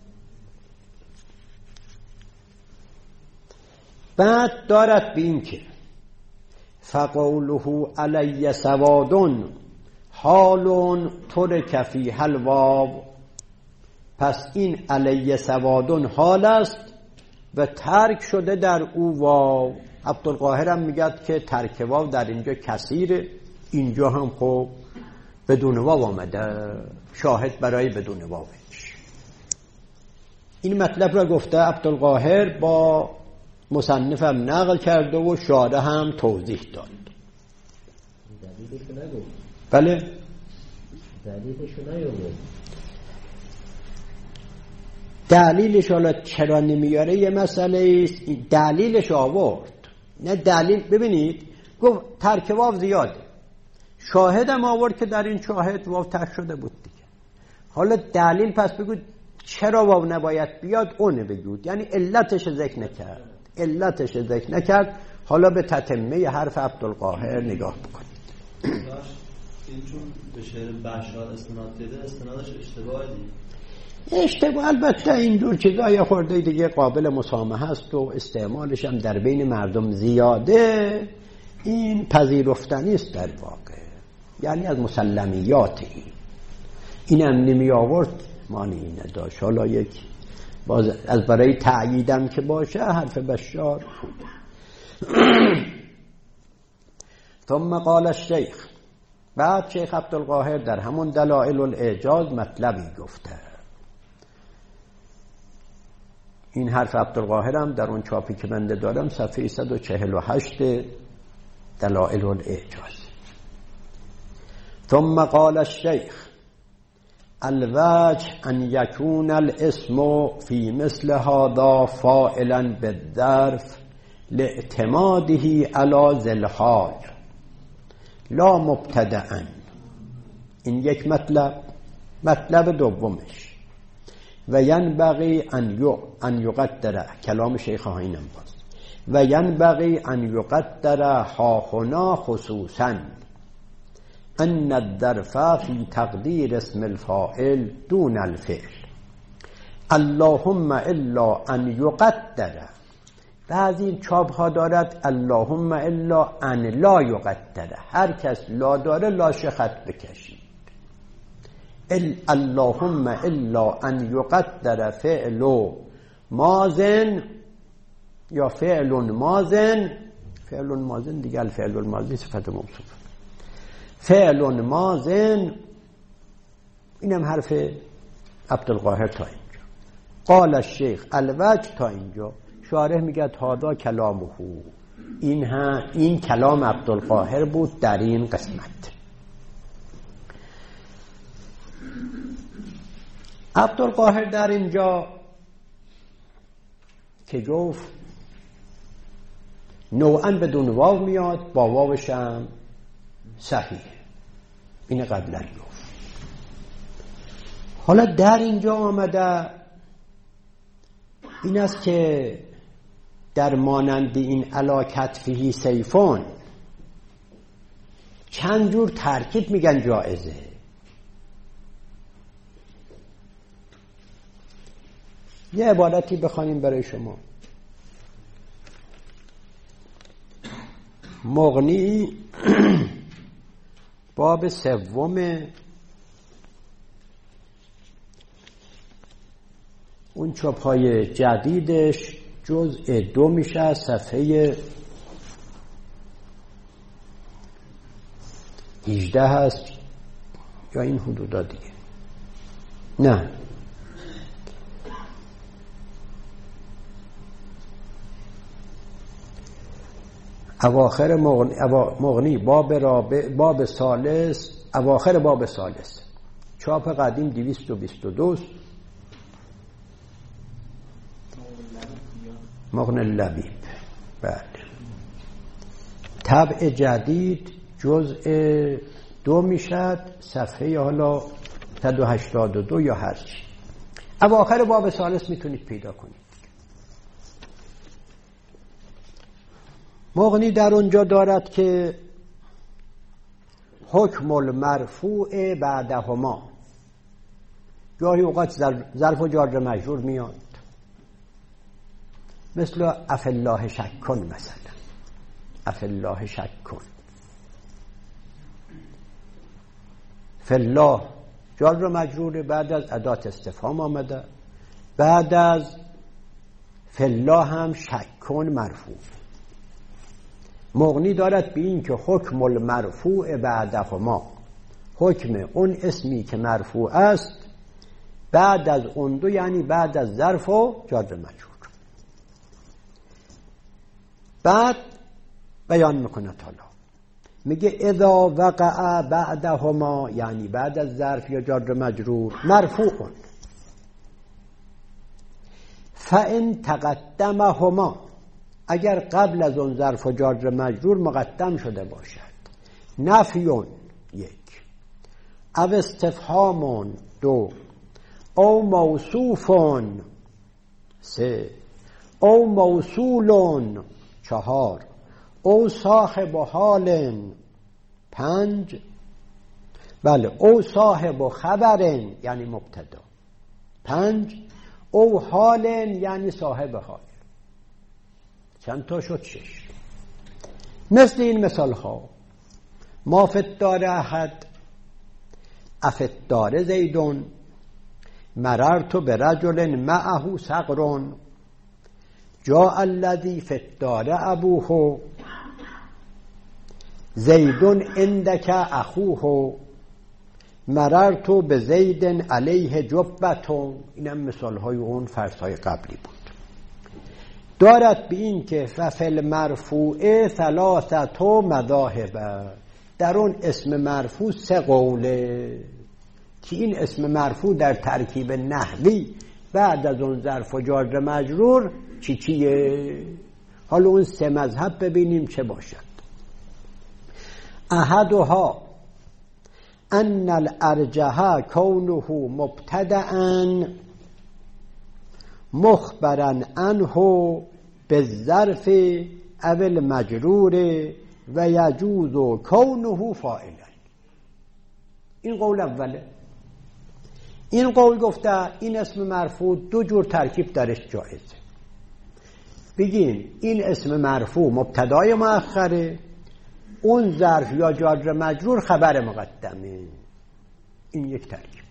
بعد دارد به این که فقوله علی سوادن حالون ترک فیها الواو، پس این علی سوادن حال است و ترک شده در او واو. عبدالقاهر هم میگد که ترک واو در اینجا کثیره، اینجا هم خب بدون واو آمده، شاهد برای بدون واوش. این مطلب را گفته عبدالقاهر، با مصنفم نقل کرده و شارح هم توضیح داد. دلیلشو نگفت. بله دلیلشو نیاورد. دلیلش حالا چرا نمیاره یه مسئله است. دلیلش آورد، نه دلیل. ببینید گفت ترک واو زیاده، شاهدم آورد که در این شاهد واو ترک شده بود دیگه. حالا دلیل پس بگو چرا واو نباید بیاد اونه بگود، یعنی علتش ذکر نکرد. حالا به تتمه حرف عبدالقاهر نگاه بکنید. این چون به شعر بشار استناد دیده، استنادش اشتباهی اشتباه البته اینجور چیزا یه خورده دیگه قابل مسامحه است و استعمالش هم در بین مردم زیاده، این پذیرفتنی است در واقع، یعنی از مسلمیات اینم نمی آورد معنی نداشت. حالا یک باز از برای تأییدم که باشه حرف بشار. ثم قال الشیخ، بعد شیخ عبدالقاهر در همون دلائل الاعجاز مطلبی گفته. این حرف عبدالقاهر هم در اون چاپی که من دارم صفحه 148 دلائل الاعجاز. ثم قال الشیخ الوجه ان یکون الاسم فی مثل هذا فاعلا بالظرف لاعتماده علی ذی الحال لا مبتدأ. این یک مطلب دومش. و ینبغی ان یقدر، کلام شیخ ها اینم باز، و ینبغی ان یقدر ها هنا خصوصا ان الظرف فی تقدیر اسم الفاعل دون الفعل اللهم الا ان یقدر. بعضی چاپ ها دارد اللهم الا ان لا یقدر، هر کس لا داره لاشه خط بکشید. اللهم الا ان یقدر فعل ماضن یا فعل ماضن. فعل ماضن دیگه، الفعل الماضی صفت موصوف، فعل ماضن. اینم حرف عبدالقاهر تا اینجا. قال الشیخ الوجه تا اینجا. شارح میگه هذا کلامه، این کلام عبدالقاهر بود در این قسمت. عبدالقاهر در اینجا که گفت نوعا بدون واو میاد، با واوش هم صحیح، این قبلا گفت. حالا در اینجا آمده این است که در مانند این علی کتفه سیفون چند جور ترکیب میگن جائزه. یه عبارتی بخوانیم برای شما. مغنی باب 3 اون چاپ‌های جدیدش جزء 2 میشه، صفحه 18 هست یا این حدودا دیگه، نه اواخر مغنی باب ثالث، اواخر باب ثالث، چاپ قدیم 222 مغنی لبیب. بله. طبع جدید جزء 2 میشد، صفحه حالا 182 یا هر چی. اواخر باب ثالث میتونید پیدا کنید. مغنی در اونجا دارد که حکم المرفوع بعدهما، گاهی اوقات ظرف و جار مجرور میاد، مثل افالله شک کن، مثلا افالله شک کن. فالله جار مجرور بعد از ادات استفهام آمده، بعد از فالله هم شک کن مرفوع. مغنی دارد به این که حکم المرفوع بعدهما، حکم اون اسمی که مرفوع است بعد از اون دو یعنی بعد از ظرف و جار مجرور. بعد بیان میکنه حالا میگه اذا وقع بعدهما یعنی بعد از ظرف یا جار مجرور مرفوع فان تقدمهما اگر قبل از اون ظرف و جار مجرور مقدم شده باشد نفیون یک او استفهامون دو او موصوفون سه او موصولون چهار او صاحب حالن پنج بله او صاحب خبرن یعنی مبتدا پنج او حالن یعنی صاحب حال چند تا شد شش. مثل این مثال ها ما فی الدار احد افی الدار زیدون مررت برجل معه صقر جاء الذی فی الدار ابوه زید عندک اخوه مررت بزید علیه جبتون. اینم مثال های اون فرض های قبلی بود. دارد به این که ففل مرفوع ثلاثت مذاهب در اون اسم مرفوع سه قوله که این اسم مرفوع در ترکیب نحوی بعد از اون ظرف و جار مجرور چیه؟ حالا اون سه مذهب ببینیم چه باشد. احدها ان الارجح کونه مبتدأ مخبرا عنه بالظرف او المجرور و یجوز کونه فاعلا. این قول اوله. این قول گفته این اسم مرفوع دو جور ترکیب درش جایزه. بگیم این اسم مرفوع مبتدای مؤخره، اون ظرف یا جار مجرور خبر مقدمه. این یک ترکیب.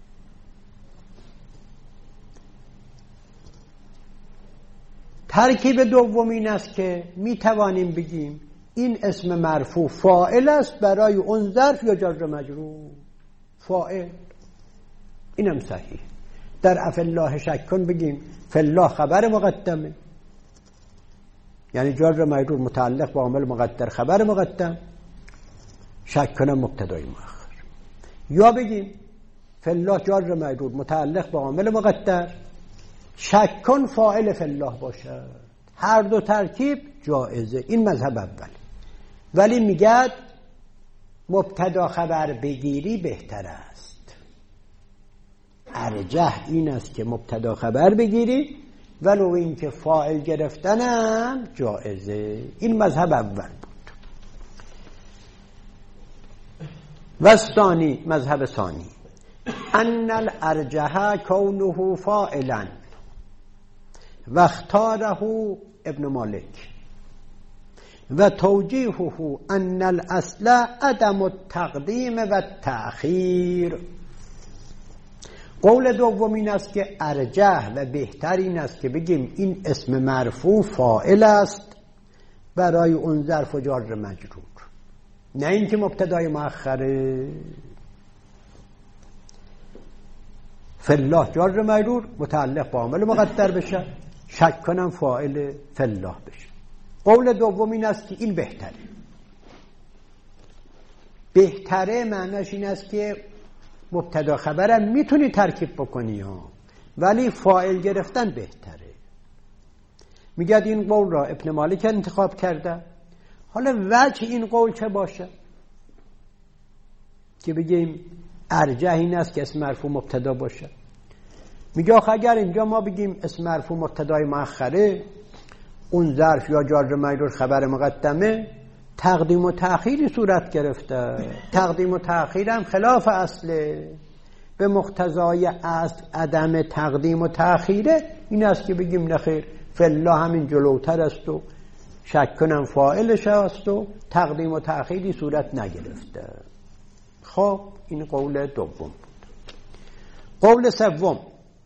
ترکیب دوم این است که می توانیم بگیم این اسم مرفوع فاعل است برای اون ظرف یا جار مجرور. فاعل. اینم صحیح. در اف الله شک کن بگیم فالله خبر مقدمه، یعنی جار مجرور متعلق با عامل مقدر خبر مقدم، شک کنم مبتدای مؤخر. یا بگیم فالله جار مجرور متعلق با عامل مقدر، شک کن فاعل فالله باشد. هر دو ترکیب جائزه. این مذهب اول. ولی میگه مبتدا خبر بگیری بهتر است. ارجح این است که مبتدا خبر بگیری ولو این که فاعل گرفتنم جائزه. این مذهب اول بود. و ثانی، مذهب ثانی، ان الارجح کونه فاعلا و اختاره ابن مالک و توجیهه ان الاصل عدم التقدیم و التأخیر. قول دوم این است که ارجح و بهتر این است که بگیم این اسم مرفوع فاعل است برای اون ظرف و جار مجرور، نه اینکه مبتدای مؤخره. فالله جار مجرور متعلق با عامل مقدر بشه، شک کنم فاعل فالله بشه. قول دوم این است که این بهتره. بهتره معناش این است که مبتدا خبرم میتونی ترکیب بکنی ها، ولی فاعل گرفتن بهتره. میگه این قول را ابن مالک انتخاب کرده. حالا وجه این قول چه باشه که بگیم ارجح این است که اسم مرفوع مبتدا باشه؟ میگه آخه اگر اینجا ما بگیم اسم مرفوع مبتدای مؤخره، اون ظرف یا جار مجرور خبر مقدمه، تقدیم و تأخیری صورت گرفته. تقدیم و تأخیر هم خلاف اصله. به مقتضای اصل عدم تقدیم و تأخیره این است که بگیم نخیر فالله همین جلوتر است و شک کنم فاعلش است و تقدیم و تأخیری صورت نگرفته. خب این قول دوم بود. قول سوم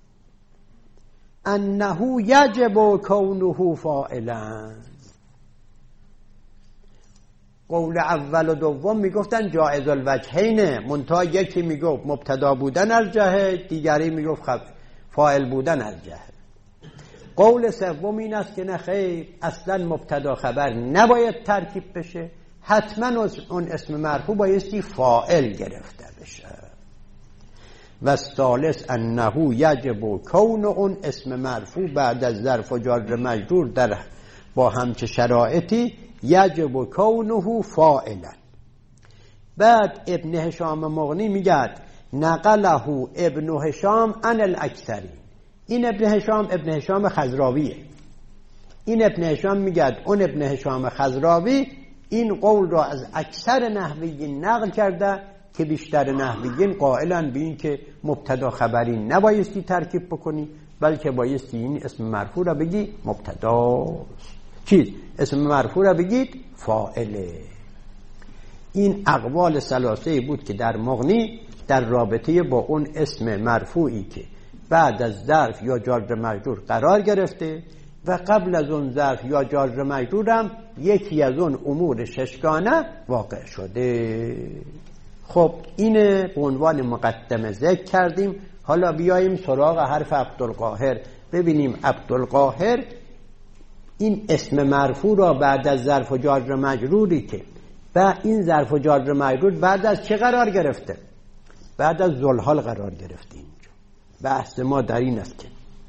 انه یجب کونه فاعلا. قول اول و دوم میگفتن جائز الوجهین، منتها یکی میگفت مبتدا بودن ارجحه، دیگری میگفت فاعل بودن ارجحه. قول سوم این است که نه خیر، اصلا مبتدا خبر نباید ترکیب بشه، حتما اون اسم مرفوع بایستی فاعل گرفته بشه. و ثالث انه یجب کون اون اسم مرفوع بعد از ظرف و جر مجرور در با همچه شرایطی یجب کونه فاعلا. بعد ابن هشام مغنی میگه نقله ابن هشام عن الاکثرین. این ابن هشام خضراویه. این ابن هشام میگه اون ابن هشام خضراوی این قول را از اکثر نحویین نقل کرده که بیشتر نحویین قائلن به این که مبتدا خبری نبایستی ترکیب بکنی، بلکه بایستی این اسم مرفوع را بگی مبتداست. اسم مرفوع را بگید فاعله. این اقوال ثلاثه بود که در مغنی در رابطه با اون اسم مرفوعی که بعد از ظرف یا جار مجرور قرار گرفته و قبل از اون ظرف یا جار مجرور هم یکی از اون امور ششگانه واقع شده. خب این به عنوان مقدمه ذکر کردیم. حالا بیاییم سراغ حرف عبدالقاهر، ببینیم عبدالقاهر این اسم مرفوع را بعد از ظرف و جار مجروری که و این ظرف و جار مجرور بعد از چه قرار گرفته؟ بعد از ذوالحال قرار گرفته. اینجا بحث ما در این است که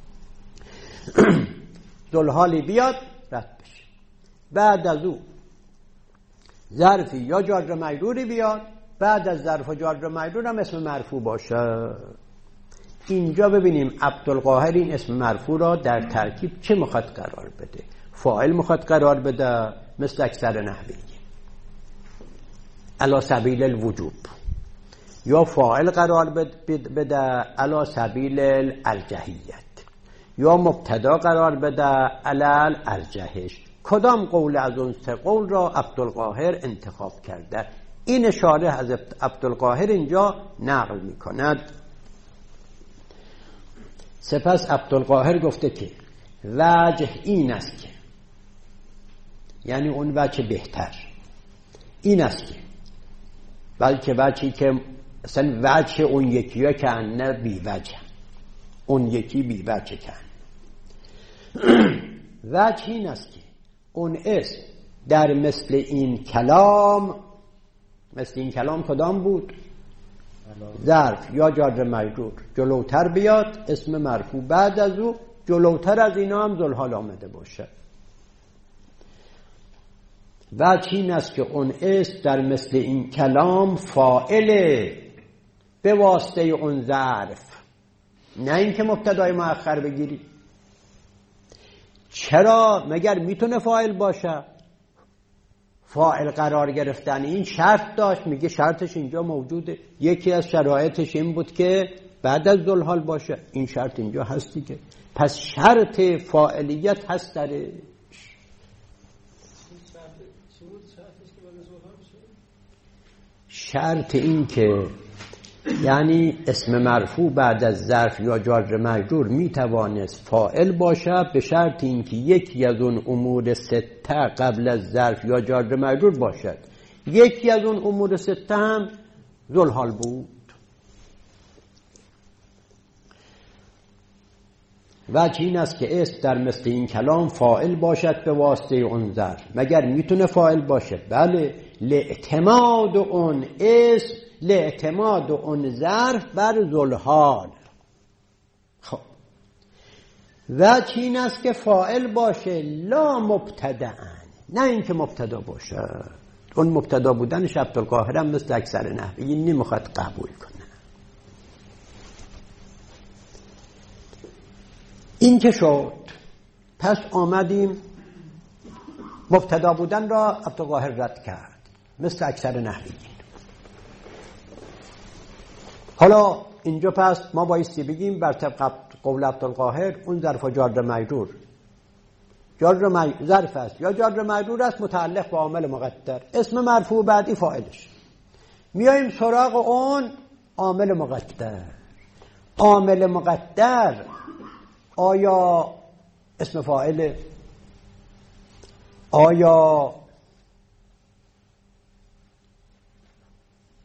ذوالحالی بیاد رد بشه، بعد از او ظرفی یا جار مجروری بیاد، بعد از ظرف و جار مجرور هم اسم مرفوع باشه. اینجا ببینیم عبدالقاهر این اسم مرفوع را در ترکیب چه میخواد قرار بده؟ فاعل میخواد قرار بده مثل اکثر نحوی علی سبیل الوجوب، یا فاعل قرار بده علی سبیل الارجحیت، یا مبتدا قرار بده علی الارجحش. کدام قول از اون سه قول را عبدالقاهر انتخاب کرده؟ این اشاره از عبدالقاهر اینجا نقل میکند. سپس عبدالقاهر گفته که وجه این است که، یعنی اون وجه بهتر این است که، بلکه وجهی که اصلا وجه اون یکیه که انه بی وجه، اون یکی بی وجه که وجه این است که اون اسم در مثل این کلام، مثل این کلام کدام بود؟ ظرف یا جار مجرور جلوتر بیاد اسم مرفوع، بعد از او جلوتر از اینا هم ذوالحال آمده باشه. وجه این است که اون اسم در مثل این کلام فاعله به واسطه اون ظرف، نه اینکه مبتدای مؤخر بگیری. چرا؟ مگر میتونه فاعل باشه؟ فاعل قرار گرفتن این شرط داشت، میگه شرطش اینجا موجوده. یکی از شرایطش این بود که بعد از ذوالحال باشه، این شرط اینجا هستی که پس شرط فاعلیت هست درش. شرط این که یعنی اسم مرفوع بعد از ظرف یا جار مجرور میتوانست فاعل باشه به شرط اینکه یکی از اون امور سته قبل از ظرف یا جار مجرور باشد. یکی از اون امور سته هم ذوالحال بود. وجه این است که اسم در مثل این کلام فاعل باشد به واسطه اون ظرف. مگر میتونه فاعل باشه؟ بله، لاعتماد اون اسم، لاعتماد اون ظرف بر ذوالحال. خب وجه این است که فاعل باشه لا مبتدأ، نه اینکه مبتدا باشه. اون مبتدا بودنش عبدالقاهر هم مثل اکثر نحویین نمیخواد قبول کنه. این که شد، پس آمدیم مبتدا بودن را عبدالقاهر رد کرد مثل اکثر نحویین. حالا اینجا پس ما بایستی بگیم بر طبق قول عبدالقاهر اون ظرف و جار مجرور ظرف است یا جار مجرور است متعلق به عامل مقدر، اسم مرفوع بعدی فاعلش. میایم سراغ اون عامل مقدر. عامل مقدر آیا اسم فاعله؟ آیا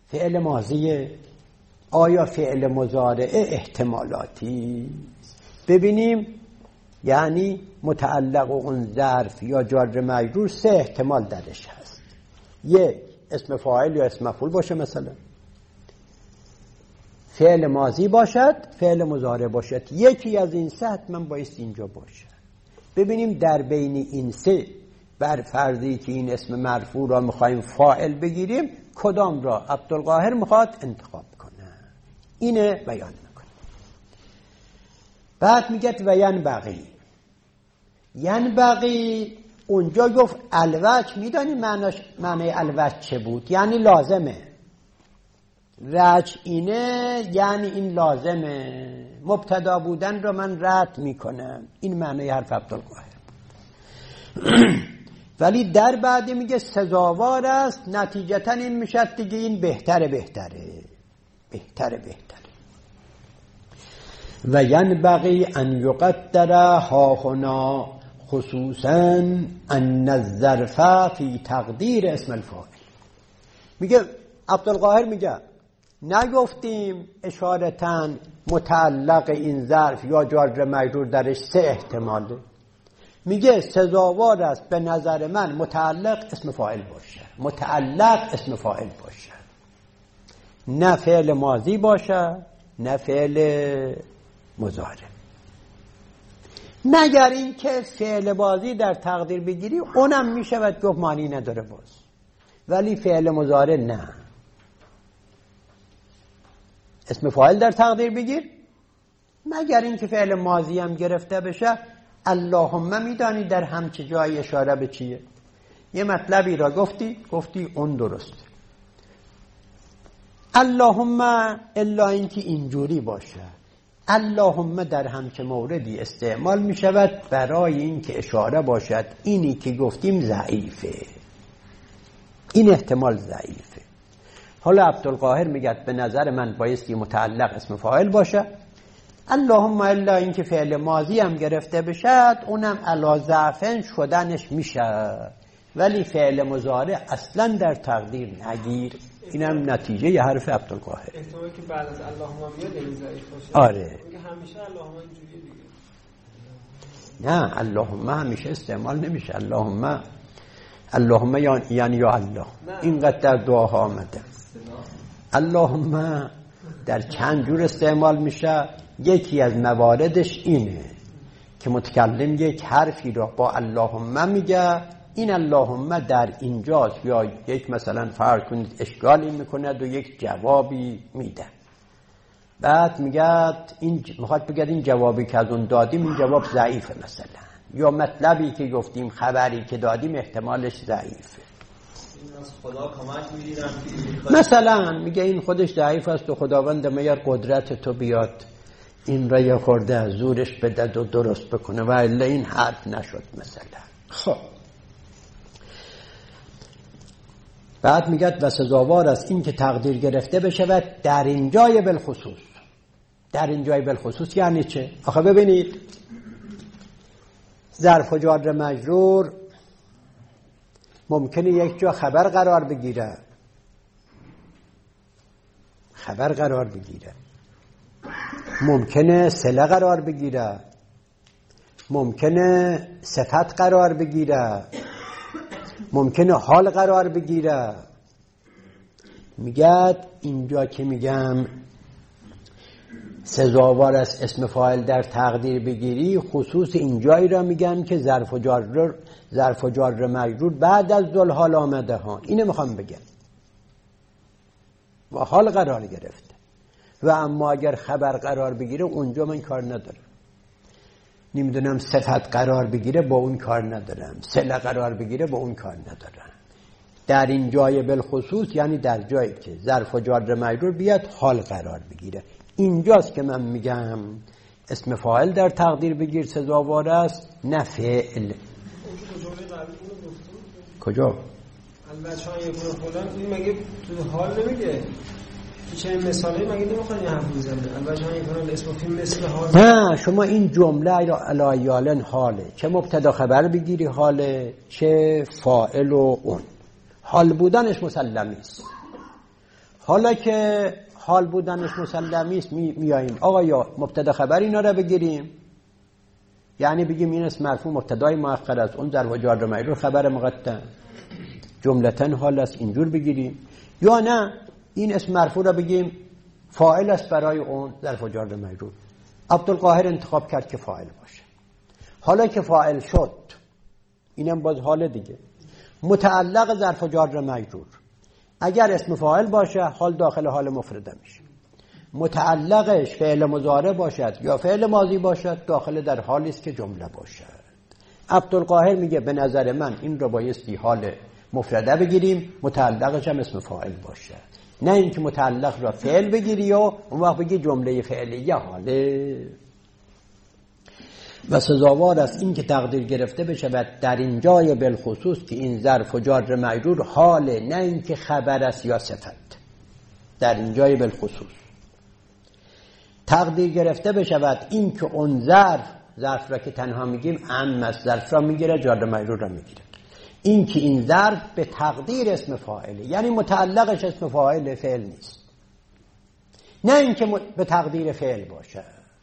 فعل ماضیه؟ آیا فعل مضارعه احتمالاتی؟ ببینیم یعنی متعلق اون ظرف یا جار مجرور 3 احتمال درش هست. یک، اسم فاعل یا اسم مفعول باشه، مثلا فعل ماضی باشد، فعل مضارع باشد. یکی از این 3 حتما بایست اینجا باشه. ببینیم در بین این 3 بر فرضی که این اسم مرفوع را میخوایم فاعل بگیریم کدام را عبدالقاهر میخواد انتخاب کنه. اینه بیان میکنه. بعد میگه و ینبغی اونجا گفت الوجه. میدانی معنی الوجه چه بود؟ یعنی لازمه. رجع اینه یعنی این لازمه، مبتدا بودن رو من رد میکنم. این معنی حرف عبدالقاهر. ولی در بعدی میگه سزاوار است، نتیجتا این میشد دیگه این بهتره. و ینبغی ان یقدر ها هنا خصوصا ان الظرف فی تقدیر اسم الفاعل. میگه عبدالقاهر میگه نگفتیم اشارتاً متعلق این ظرف یا جار مجرور درش 3 احتماله. میگه سزاوار است به نظر من متعلق اسم فاعل باشه، نه فعل ماضی باشه نه فعل مضارع. مگر این که فعل ماضی در تقدیر بگیری اونم میشود گفت معنی نداره باز، ولی فعل مضارع نه. اسم فاعل در تقدیر بگیر، مگر این که فعل ماضی هم گرفته بشه. اللهم میدانی در همچه جای اشاره به چیه؟ یه مطلبی را گفتی اون درست. اللهم الا اینکه اینجوری باشه. اللهم در همچه موردی استعمال می شود برای اینکه اشاره باشد اینی که گفتیم ضعیفه، این احتمال ضعیفه. حالا عبدالقاهر میگه به نظر من بایستی متعلق اسم فاعل باشه. اللهم الا اینکه فعل ماضی هم گرفته بشد اونم علی ضعفن شدنش میشه، ولی فعل مضارع اصلا در تقدیر نگیر. اینم نتیجه ی حرف عبدالقاهر. احتمالی که بعد از اللهم میاد یعنی ضعیف باشه. آره. میگه همیشه اللهم اینجوریه دیگه. نه، اللهم همیشه استعمال نمیشه. اللهم یعنی یا الله. اینقدر در دعاها آمده. اللهم در چند جور استعمال میشه. یکی از مواردش اینه که متکلم یک حرفی را با اللهم میگه، این اللهم در اینجاست، یا یک مثلا فرض کنید اشکالی میکند و یک جوابی میده. بعد میخواد بگه این جوابی که از اون دادیم این جواب ضعیفه، مثلا یا مطلبی که گفتیم خبری که دادیم احتمالش ضعیفه. خدا کمک می‌گیرم مثلا میگه این خودش ضعیف است و خداوند میگه قدرت تو بیاد این را یه خورده از زورش بده و درست بکنه و الا این حرف نشد مثلا. خب بعد میگه و سزاوار است این که تقدیر گرفته بشود در این جای بالخصوص. در این جای بالخصوص یعنی چه؟ آخه ببینید ظرف و جار مجرور ممکنه یک جا خبر قرار بگیره، ممکنه صله قرار بگیره، ممکنه صفت قرار بگیره، ممکنه حال قرار بگیره. میگه اینجا که میگم سزاوار است اسم فاعل در تقدیر بگیری، خصوص اینجایی را میگم که ظرف و جار مجرور بعد از ذوالحال آمده ها. اینه میخوام بگم و حال قرار گرفته. و اما اگر خبر قرار بگیره اونجا من کار ندارم. نمیدونم صفت قرار بگیره با اون کار ندارم، صله قرار بگیره با اون کار ندارم. در این جای بالخصوص یعنی در جایی که ظرف و جار مجرور بیاد حال قرار بگیره. اینجاست که من میگم اسم فاعل در تقدیر بگیر سزاوار است، نه فعل. کجا؟ البته یکون فلان این مگه تو حال نمیگه؟ چه مثالی مگه نمیخواد یه حرف بزنه؟ البته یکون اسم فیلم مثل حال. نه، شما این جمله علایالن حاله، چه مبتدا خبر بگیری حاله، چه فاعل و اون. حال بودنش مسلمی است. حالا که حال بودنش مسلمی است میاییم آقا یا مبتدا خبر اینا رو بگیریم، یعنی بگیم این اسم مرفوع مبتدای مؤخر است، اون ظرف و جار و مجرور خبر مقدم جملتاً حال است، اینجور بگیریم، یا نه این اسم مرفوع رو بگیم فاعل است برای اون ظرف و جار و مجرور. عبدالقاهر انتخاب کرد که فاعل باشه. حالا که فاعل شد، اینم باز حال دیگه، متعلق ظرف و جار و مجرور اگر اسم فاعل باشه حال داخل حال مفرده میشه، متعلقش فعل مضارع باشد یا فعل ماضی باشد داخل در حالی است که جمله باشد. عبدالقاهر میگه به نظر من این رو بایستی حال مفرده بگیریم، متعلقش هم اسم فاعل باشه، نه اینکه متعلق را فعل بگیری و اون وقت بگی جمله فعلیه حاله. و سزاوار است این که تقدیر گرفته بشود در این جای بالخصوص که این ظرف و جار مجرور حاله، نه اینکه خبر است یا صفت. در این جای بالخصوص تقدیر گرفته بشود این که اون ظرف را که تنها میگیم عام است، ظرف را میگیره جار مجرور را میگیره، این که این ظرف به تقدیر اسم فاعله، یعنی متعلقش اسم فاعل فعل نیست، نه اینکه به تقدیر فعل باشه.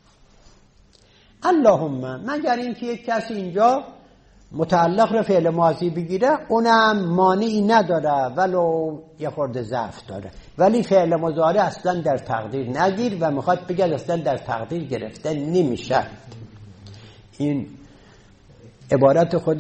اللهم مگر اینکه یک کسی اینجا متعلق رو فعل ماضی بگیره اونم مانعی نداره ولو یه خورده ضعف داره، ولی فعل مضارع اصلا در تقدیر نگیر و میخواد بگه اصلا در تقدیر گرفته نمیشه. این عبارت خود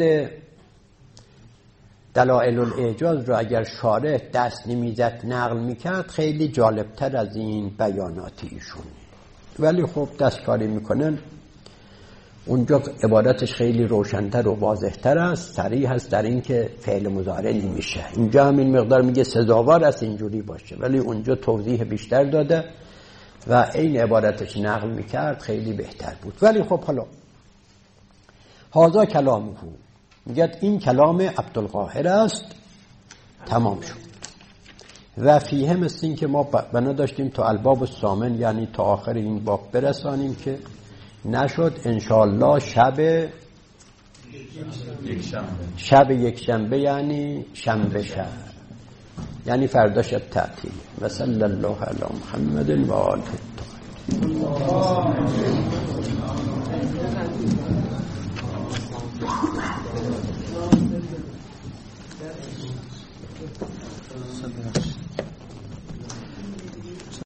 دلائل الاعجاز رو اگر شارح دست نمیزد نقل میکرد خیلی جالبتر از این بیانات ایشون، ولی خب دستکاری میکنن. اونجا عبارتش خیلی روشن‌تر و واضح‌تر است، صریح است در این که فعل مضارع نمیشه. اینجا هم این مقدار میگه سزاوار است اینجوری باشه، ولی اونجا توضیح بیشتر داده و این عبارتش نقل میکرد خیلی بهتر بود. ولی خب حالا هذا کلامه، میگه این کلام عبدالقاهر است، تمام شد. و فیه مثل این که ما بنا داشتیم تا الباب الثامن یعنی تا آخر این باب برسانیم که نشد. انشاءالله شب یک شنبه یعنی شنبه شب، یعنی فردا شب تعطیل. و صلی الله علی محمد و آله الطاهرین.